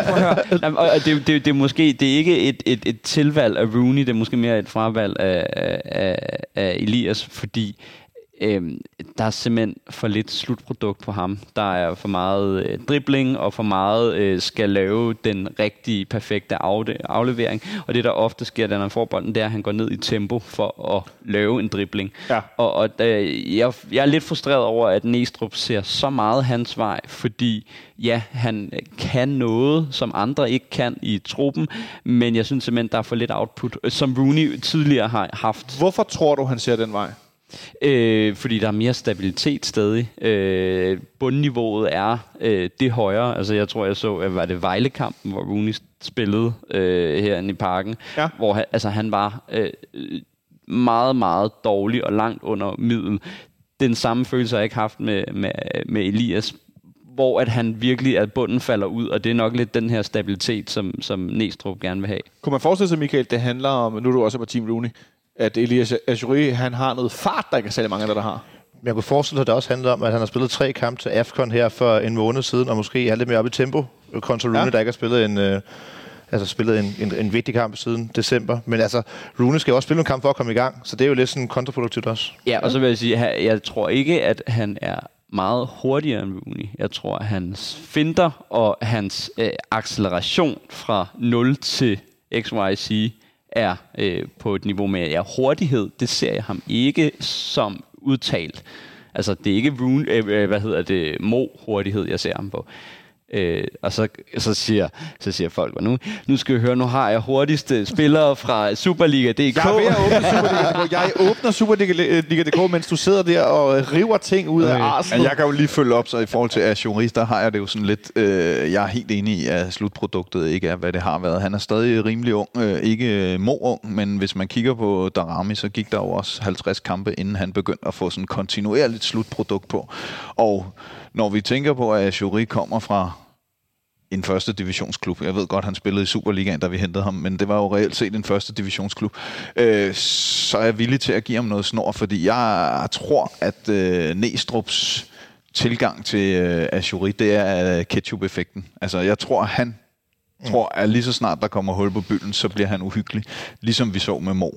kan vi det er måske, det er ikke et tilvalg af Rooney, det er måske mere et fravalg af Elias, fordi der er simpelthen for lidt slutprodukt på ham. Der er for meget dribling, og for meget skal lave den rigtige, perfekte aflevering. Og det, der ofte sker, da han får bolden, det er, at han går ned i tempo for at lave en dribling. Ja. Og jeg er lidt frustreret over, at Næstrup ser så meget hans vej, fordi ja, han kan noget, som andre ikke kan i truppen, men jeg synes simpelthen, der er for lidt output, som Rooney tidligere har haft. Hvorfor tror du, han ser den vej? Fordi der er mere stabilitet stadig. Bundniveauet er det højere. Altså jeg tror, jeg så, var det Vejle-kampen, hvor Rooney spillede herinde i parken, hvor han var meget, meget dårlig og langt under middel. Den samme følelse har jeg ikke haft med Elias, hvor at han virkelig, at bunden falder ud, og det er nok lidt den her stabilitet, som Næstrup gerne vil have. Kunne man forestille sig, Michael, det handler om, nu er du også på Team Rooney, at Elias Ajouri, han har noget fart, der ikke er særlig mange andre, der har? Jeg kunne forestille sig, at det også handler om, at han har spillet 3 kampe til AFCON her for en måned siden, og måske er lidt mere oppe i tempo, kontra Rooney, der ikke har spillet en vigtig kamp siden december. Men altså, Rooney skal jo også spille en kamp for at komme i gang, så det er jo lidt sådan kontraproduktivt også. Ja, og så vil jeg sige, at jeg tror ikke, at han er meget hurtigere end Rooney. Jeg tror, at hans finter og hans acceleration fra 0 til XYZ er på et niveau med hurtighed. Det ser jeg ham ikke som udtalt. Altså, det er ikke Rooney, Mo-hurtighed, jeg ser ham på. Og så siger folk, nu skal vi høre, nu har jeg hurtigste spillere fra Superliga.dk. Jeg er ved at åbne Superliga.dk. Jeg åbner Superliga.dk, mens du sidder der og river ting ud af Arsenal. Jeg kan jo lige følge op, så i forhold til Ajouri, der har jeg det jo sådan lidt... jeg er helt enig i, at slutproduktet ikke er, hvad det har været. Han er stadig rimelig ung, ikke ung, men hvis man kigger på Darami, så gik der jo også 50 kampe, inden han begyndte at få sådan kontinuerligt slutprodukt på. Og når vi tænker på, at Ajouri kommer fra en første divisionsklub. Jeg ved godt, han spillede i Superligaen, da vi hentede ham, men det var jo reelt set en første divisionsklub. Så er jeg villig til at give ham noget snor, fordi jeg tror, at Næstrups tilgang til Ajouri, det er ketchup-effekten. Altså, jeg tror, at lige så snart der kommer hul på bylden, så bliver han uhyggelig. Ligesom vi så med Mo.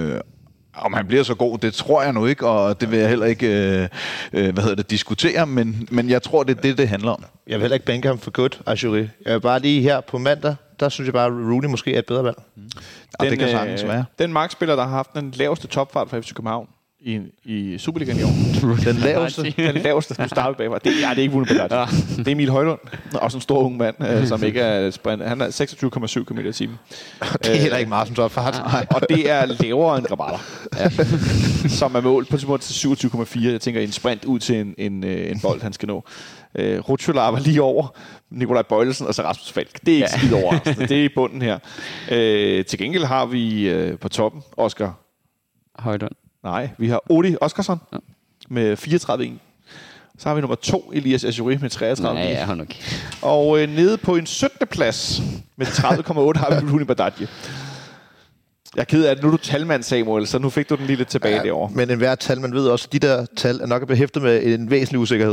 Om han bliver så god, det tror jeg nu ikke, og det vil jeg heller ikke diskutere, men jeg tror, det er det handler om. Jeg vil heller ikke bænke ham for godt, Ajouri. Jeg vil bare lige her på mandag, der synes jeg bare, at Rooney måske er et bedre valg. Det kan sagtens være. Den markspiller, der har haft den laveste topfart for FC København i Superligaen i år. Den laveste? Den laveste, du starter bagfra. Det er ikke vundet på det. Det er Emil Højlund, også en stor ung mand, som ikke er sprint. Han er 26,7 km i timen. Det er heller ikke meget som topfart. Og det er lavere end Graballer, som er målt på til 27,4. Jeg tænker, en sprint ud til en bold, han skal nå. Rutschula var lige over Nikolaj Bøjlesen og så Rasmus Falk. Det er ikke skidt overraskende. Det er i bunden her. Til gengæld har vi på toppen Oscar Højlund. Nej, vi har Odi Oskarsson med 34,1. Så har vi nummer 2, Elias Ajouri med 33,1. Nej, han okay. Og nede på en 17. plads med 30,8 har vi Rooney Bardghji. Jeg er ked af, at nu er du talmand, Samuel, så nu fik du den lige lidt tilbage derovre. Men enhver talmand ved også, at de der tal er nok behæftet med en væsentlig usikkerhed.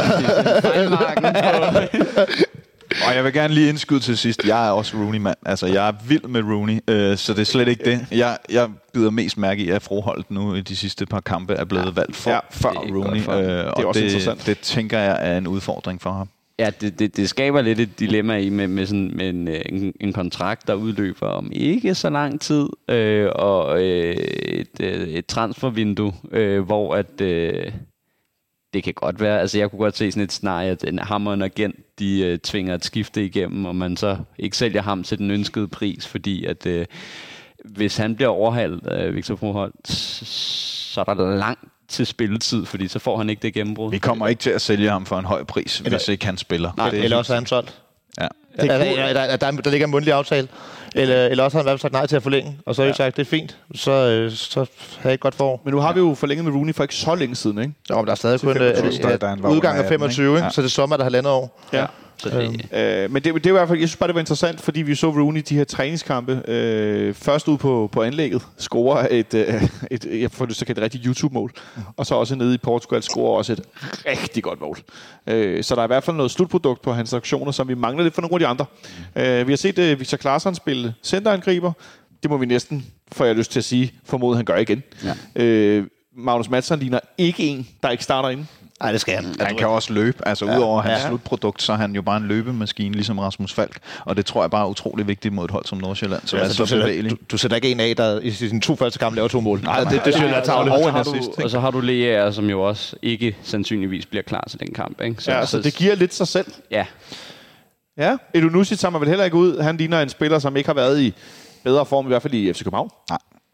Og jeg vil gerne lige indskyde til sidst, jeg er også Rooney-mand. Altså, jeg er vild med Rooney, så det er slet ikke det. Jeg bider mest mærke i, at Froholt nu i de sidste par kampe er blevet valgt før Rooney. Det er også interessant. Det tænker jeg er en udfordring for ham. Ja, det skaber lidt et dilemma i med en kontrakt, der udløber om ikke så lang tid, og et transfervindue, hvor at... Det kan godt være, altså jeg kunne godt se sådan et scenarie, at ham og en agent, de tvinger et skifte igennem, og man så ikke sælger ham til den ønskede pris, fordi at hvis han bliver overhalet, Victor Froholt, så er der langt til spilletid, fordi så får han ikke det gennembrud. Vi kommer ikke til at sælge ham for en høj pris, hvis ikke han spiller. Nej, eller også er han solgt. Ja. Der ligger en mundtlig aftale. Eller også har han været sagt nej til at forlænge, og så har vi sagt, det er fint, så har jeg ikke godt for. Men nu har vi jo forlænget med Rooney for ikke så længe siden, ikke? Jo, men der er stadig kun udgang af 25, ikke? Så det sommer, der har landet år. Ja. Men det er i hvert fald, jeg synes bare, det var interessant, fordi vi så Rooney de her træningskampe først ud på anlægget, scorer jeg får lyst til at kalde det rigtigt YouTube-mål, og så også nede i Portugal scorer også et rigtig godt mål. Så der er i hvert fald noget slutprodukt på hans aktioner, som vi mangler lidt for nogle af de andre. Vi har set Victor Claesson spille centerangriber. Det må vi næsten, får jeg lyst til at sige, formode han gør igen. Ja. Magnus Madsen ligner ikke en, der ikke starter inde. Nej, det skal han. Han kan også løbe. Altså, udover hans slutprodukt, så er han jo bare en løbemaskine, ligesom Rasmus Falk. Og det tror jeg bare er utrolig vigtigt mod et hold som Nordsjælland. Så altså, du sætter ikke en af, der i sine 2 første kampe laver 2 mål. Nej, det synes jeg er tavligt. Og så har du Leaer, som jo også ikke sandsynligvis bliver klar til den kamp. Ikke? Så det giver lidt sig selv. Ja. Ja, Edu Nusic tager man vel heller ikke ud. Han ligner en spiller, som ikke har været i bedre form, i hvert fald i FC København. Nej.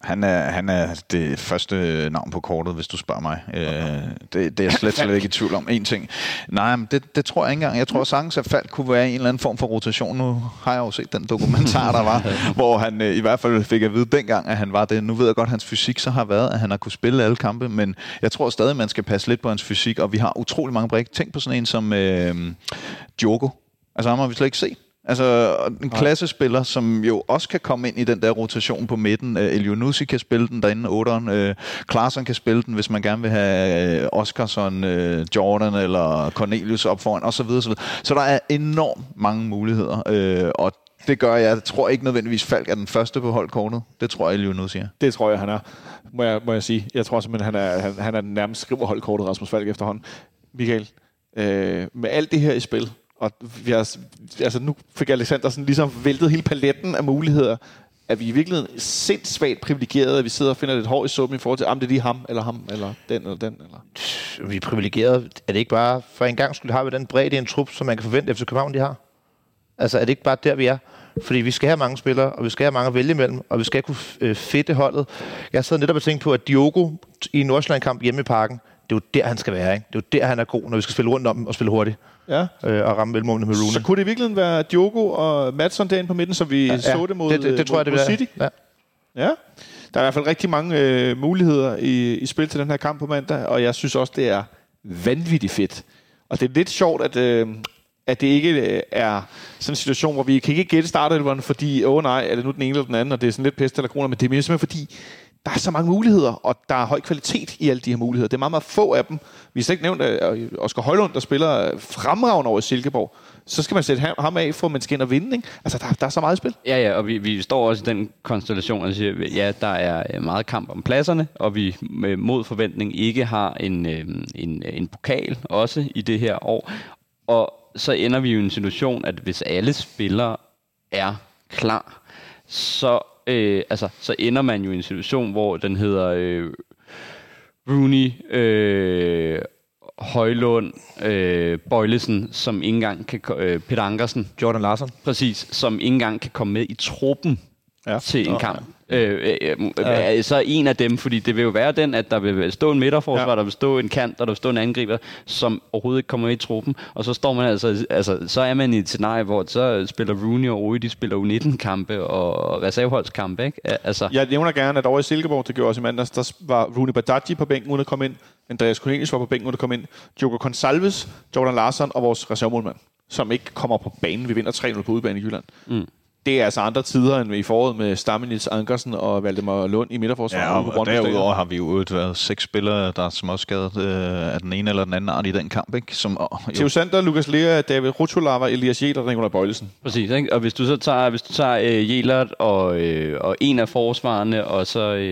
Han er det første navn på kortet, hvis du spørger mig. Det er jeg slet ikke i tvivl om. En ting. Nej, men det tror jeg ikke engang. Jeg tror sagtens, at Falk kunne være en eller anden form for rotation. Nu har jeg jo set den dokumentar, der var, hvor han i hvert fald fik at vide dengang, at han var det. Nu ved jeg godt, at hans fysik så har været, at han har kunne spille alle kampe, men jeg tror stadig, at man skal passe lidt på hans fysik, og vi har utrolig mange brik. Tænk på sådan en som Diogo. Altså ham har vi slet ikke set. Altså en klassespiller, som jo også kan komme ind i den der rotation på midten. Elionussi kan spille den derinde, 8'eren. Klaarsson kan spille den, hvis man gerne vil have Oskarsson, Jordan eller Cornelius op foran, osv. Så der er enormt mange muligheder, og det gør jeg tror ikke nødvendigvis Falk er den første på holdkortet. Det tror jeg, Elionussi er. Det tror jeg, han er. Må jeg sige. Jeg tror simpelthen, han er den nærmest skriver holdkortet, Rasmus Falk, efterhånden. Michael, med alt det her i spil, og nu fik Alexander sådan ligesom væltet hele paletten af muligheder. Er vi i virkeligheden sindssygt privilegerede, at vi sidder og finder lidt hår i suppen i forhold til, om det er lige ham, eller den, eller den, eller? Vi er privilegerede. Er det ikke bare, for en gang skulle har vi den bredde i en trup, som man kan forvente, FC København de har? Altså, er det ikke bare der, vi er? Fordi vi skal have mange spillere, og vi skal have mange at vælge imellem, og vi skal kunne fedte holdet. Jeg sad netop og tænkte på, at Diogo i Nordsjælland-kamp hjemme i Parken, det er jo der, han skal være, ikke? Det er jo der, han er god, når vi skal spille rundt om og spille hurtigt. Ja. Og ramme mellemmålene med Rooney. Så kunne det i virkeligheden være Diogo og Madsson derinde på midten, som vi så det mod, det tror jeg, det mod City? Ja. Ja. Der er i hvert fald rigtig mange muligheder i spil til den her kamp på mandag, og jeg synes også, det er vanvittigt fedt. Og det er lidt sjovt, at det ikke er sådan en situation, hvor vi kan ikke gætte startelveren, fordi, nej, er det nu den ene eller den anden, og det er sådan lidt pest eller kroner, men det er mere simpelthen fordi, der er så mange muligheder, og der er høj kvalitet i alle de her muligheder. Det er meget, meget få af dem. Vi har slet ikke nævnt Oscar Højlund, der spiller fremragende over i Silkeborg. Så skal man sætte ham af, for at man skal ind og vinde, ikke? Altså, der er så meget i spil. Ja, og vi står også i den konstellation, og siger, ja, der er meget kamp om pladserne, og vi mod forventning ikke har en pokal også i det her år. Og så ender vi jo i en situation, at hvis alle spillere er klar, så ender man jo i en situation, hvor den hedder Rooney, Højlund, Bøjlesen, som ikke engang kan... Peter Ankersen. Jordan Larsson. Præcis, som ikke engang kan komme med i truppen til en kamp. Så en af dem, fordi det vil jo være den, at der vil stå en midterforsvar, der vil stå en kant, og der vil stå en angriber, som overhovedet ikke kommer med i truppen, og så står man så er man i et scenarie, hvor så spiller Rooney og Owe, de spiller U19-kampe og reserveholdskampe, ikke? Altså. Jeg nævner gerne, at over i Silkeborg, det gjorde også i mandags, der var Rooney Badaji på bænken, uden at komme ind, Andreas Cornelius var på bænken, uden at komme ind, Diogo Gonçalves, Jordan Larsson og vores reservemålmand, som ikke kommer på banen. Vi vinder 3-0 på udebane i Jylland. Det er altså andre tider end i foråret med Stammenils, Ankersen og Valdemar Lund i midterforsvaret. Ja, og derudover har vi jo været 6 spillere, der er småskadet af den ene eller den anden art i den kamp, ikke? Theo Sander, Lukas Lea, David Rutscholava, Elias Jelert og Nikolaj Bøjlesen. Præcis, ikke? Og hvis du så tager Jelert og en af forsvarerne og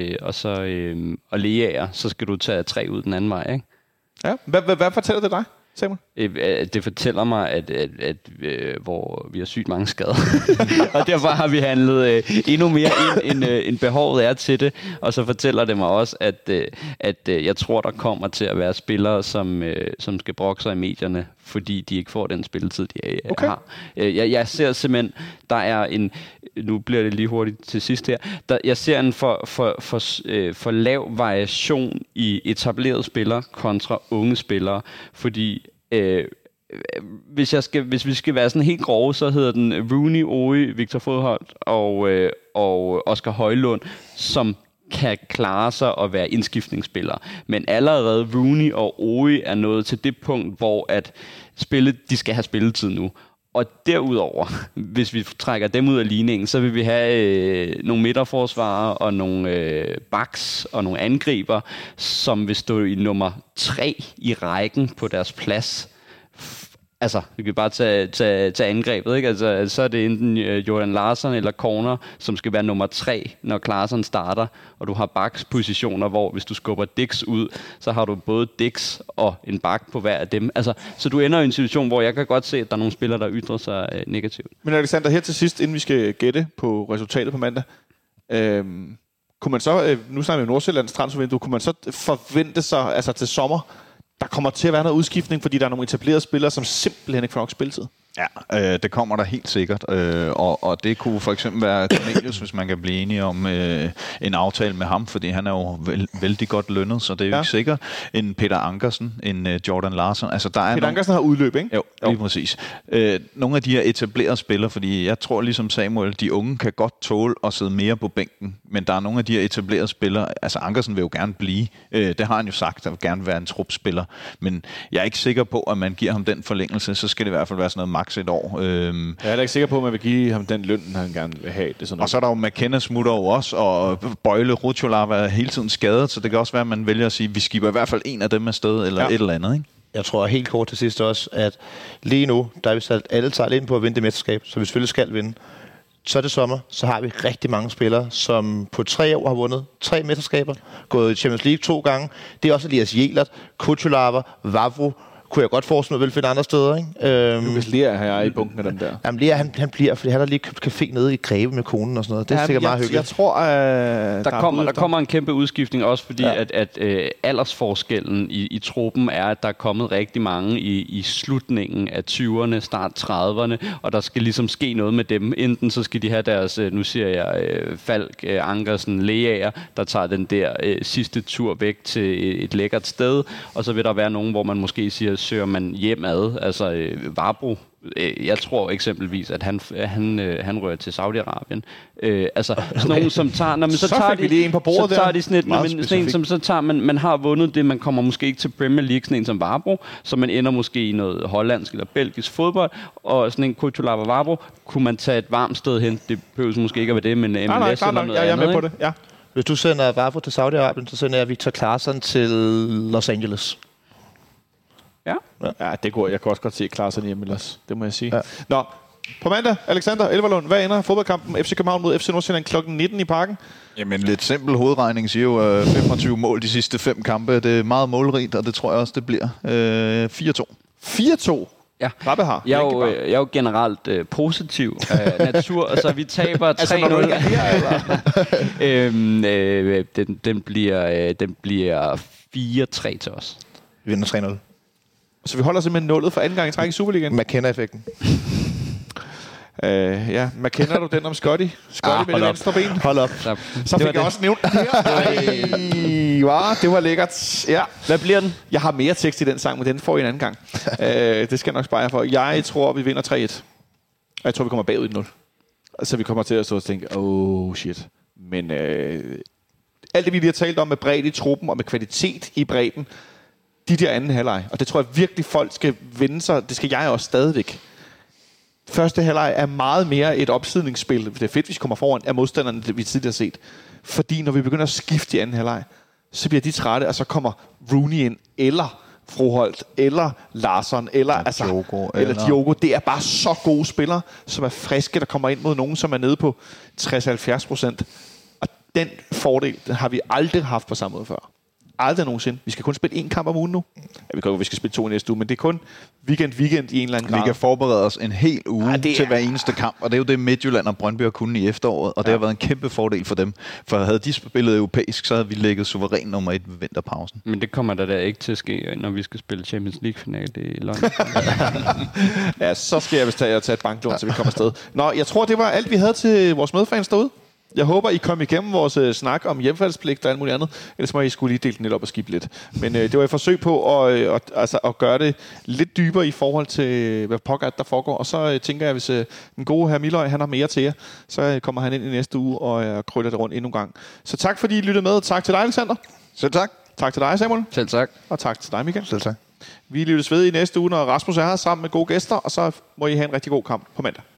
Leaer, så skal du tage 3 ud den anden vej, ikke? Ja, hvad fortæller det dig, Samuel? Det fortæller mig, at hvor vi har sygt mange skader. Og derfor har vi handlet endnu mere end behovet er til det. Og så fortæller det mig også, at jeg tror, der kommer til at være spillere, som skal brokke sig i medierne, fordi de ikke får den spilletid, de har. Jeg ser simpelthen, der er en... Nu bliver det lige hurtigt til sidst her. Jeg ser en for lav variation i etablerede spillere kontra unge spillere, fordi hvis vi skal være sådan helt grove, så hedder den Rooney, Owe, Victor Fodholt og Oscar Højlund, som kan klare sig og være indskiftningsspillere. Men allerede Rooney og Owe er nået til det punkt, hvor at de skal have spilletid nu. Og derudover, hvis vi trækker dem ud af ligningen, så vil vi have nogle midterforsvarere og nogle backs og nogle angriber, som vil stå i nummer 3 i rækken på deres plads. Altså, vi kan bare tage angrebet, ikke? Altså, så er det enten Jordan Larsson eller Corner, som skal være nummer 3, når Klaarsson starter. Og du har backs-positioner, hvor hvis du skubber Dix ud, så har du både Dix og en back på hver af dem. Altså, så du ender i en situation, hvor jeg kan godt se, at der er nogle spillere, der ytrer sig negativt. Men Alexander, her til sidst, inden vi skal gætte på resultatet på mandag, kunne man så, nu snakker vi om Nordsjællands transfervindue, kunne man så forvente sig, altså til sommer, der kommer til at være noget udskiftning, fordi der er nogle etablerede spillere, som simpelthen ikke får nok spilletid? Ja, det kommer der helt sikkert, og det kunne for eksempel være Cornelius, hvis man kan blive enige om en aftale med ham, fordi han er jo vældig godt lønnet, så det er jo ikke sikkert. En Peter Ankersen, en Jordan Larsen. Altså, der er Peter Ankersen har udløb, ikke? Jo, lige præcis. Nogle af de her etablerede spillere, fordi jeg tror ligesom Samuel, de unge kan godt tåle at sidde mere på bænken, men der er nogle af de her etablerede spillere, altså Ankersen vil jo gerne blive, det har han jo sagt, at vil gerne være en trupspiller, men jeg er ikke sikker på, at man giver ham den forlængelse, så skal det i hvert fald være sådan noget maks et år. Jeg er heller ikke sikker på, at man vil give ham den løn, han gerne vil have. Det og så er der jo McKenna smutter jo også, og Bøjle Rucholava er hele tiden skadet, så det kan også være, at man vælger at sige, at vi skipper i hvert fald en af dem afsted, eller et eller andet, ikke? Jeg tror helt kort til sidst også, at lige nu, der er vi sat alle sejl ind på at vinde det mesterskab, så vi selvfølgelig skal vinde. Så er det sommer, så har vi rigtig mange spillere, som på 3 år har vundet 3 mesterskaber, gået i Champions League 2 gange. Det er også Elias Jelert, Kuchulava, Vavro, kunne jeg godt forestille mig, vil finde andre steder, ikke? Lukas Lea har jeg i bunken af dem der. Jamen Lea, han bliver, fordi han har lige købt café nede i Greve med konen og sådan noget. Det er sikkert meget hyggeligt. Jeg tror, der kommer en kæmpe udskiftning også, fordi at aldersforskellen i truppen er, at der er kommet rigtig mange i slutningen af 20'erne, start 30'erne, og der skal ligesom ske noget med dem. Enten så skal de have deres, nu siger jeg, Falk, Ankersen, Leaer, der tager den der sidste tur væk til et lækkert sted, og så vil der være nogen, hvor man måske siger, søger man hjemad, altså Vabro. Jeg tror eksempelvis, at han rører til Saudi-Arabien. Altså sådan nogen, som tager... så tager de lige en på bordet så tager de sådan så tager man har vundet det, man kommer måske ikke til Premier League, sådan en som Vabro, så man ender måske i noget hollandsk eller belgisk fodbold, og sådan en Kuchulava Vabro, kunne man tage et varmt sted hen. Det behøver måske ikke at være det, men MLS eller noget andet. Jeg er med på det, ja. Hvis du sender Vavro til Saudi-Arabien, så sender jeg Victor Claesson til Los Angeles. Ja, det kunne jeg også godt se Claesson hjemme ellers. Det må jeg sige. Ja. Nå, på mandag, Alexander Elverlund, hvad ender fodboldkampen FC København mod FC Nordsjælland kl. 19 i Parken? Jamen, lidt simpel hovedregning siger jo 25 mål de sidste 5 kampe. Det er meget målrigt, og det tror jeg også, det bliver 4-2. 4-2? Ja. Rabbehar. Jeg er jo generelt positiv af natur, og så vi taber 3-0. Altså, når du ikke er her, eller? Den bliver 4-3 til os. Vi vinder 3-0. Så vi holder simpelthen nullet for anden gang i træk i Superligaen. McKenna-effekten. Kender du den om Scotty? Scotty med det venstre ben. Hold op. Så fik jeg også nævnt det her. Det var lækkert. Ja. Hvad bliver den? Jeg har mere tekst i den sang, men den får I en anden gang. Det skal jeg nok spare for. Jeg tror, vi vinder 3-1. Og jeg tror, vi kommer bagud 1-0. Så vi kommer til at stå og tænke, shit. Men alt det, vi lige har talt om med bredde i truppen og med kvalitet i bredden, de der anden halvleg. Og det tror jeg virkelig, folk skal vende sig. Det skal jeg også stadigvæk. Første halvleg er meget mere et opsidningsspil. Det er fedt, hvis vi kommer foran af modstanderne, det vi tidligere har set. Fordi når vi begynder at skifte i anden halvleg, så bliver de trætte, og så kommer Rooney ind, eller Froholt, eller Larsson, eller Diogo. Det er bare så gode spillere, som er friske, der kommer ind mod nogen, som er nede på 60-70%. Og den fordel den har vi aldrig haft på samme måde før. Aldrig nogensinde. Vi skal kun spille 1 kamp om ugen nu. Ja, vi skal spille 2 næste uge, men det er kun weekend i en eller anden grad. Vi kan forberede os en hel uge til hver eneste kamp, og det er jo det Midtjylland og Brøndby har kunnet i efteråret, og det har været en kæmpe fordel for dem. For havde de spillet europæisk, så havde vi ligget suveræn nummer 1 ved vinterpausen. Men det kommer der ikke til at ske, når vi skal spille Champions League-finale i London. Ja, så skal jeg vist tage et banklån, så vi kommer afsted. Nå, jeg tror, det var alt, vi havde til vores medfans derude. Jeg håber, I kom igennem vores snak om hjemfaldspligt og alt muligt andet. Ellers må I skulle lige dele den lidt op og skifte lidt. Men det var et forsøg på at gøre det lidt dybere i forhold til, hvad pokker der foregår. Og så tænker jeg, hvis den gode herr Miløj, han har mere til jer, så kommer han ind i næste uge og krydder det rundt endnu en gang. Så tak, fordi I lyttede med. Tak til dig, Alexander. Selv tak. Tak til dig, Samuel. Selv tak. Og tak til dig, Michael. Selv tak. Vi lyttes ved i næste uge, når Rasmus er her sammen med gode gæster, og så må I have en rigtig god kamp på mandag.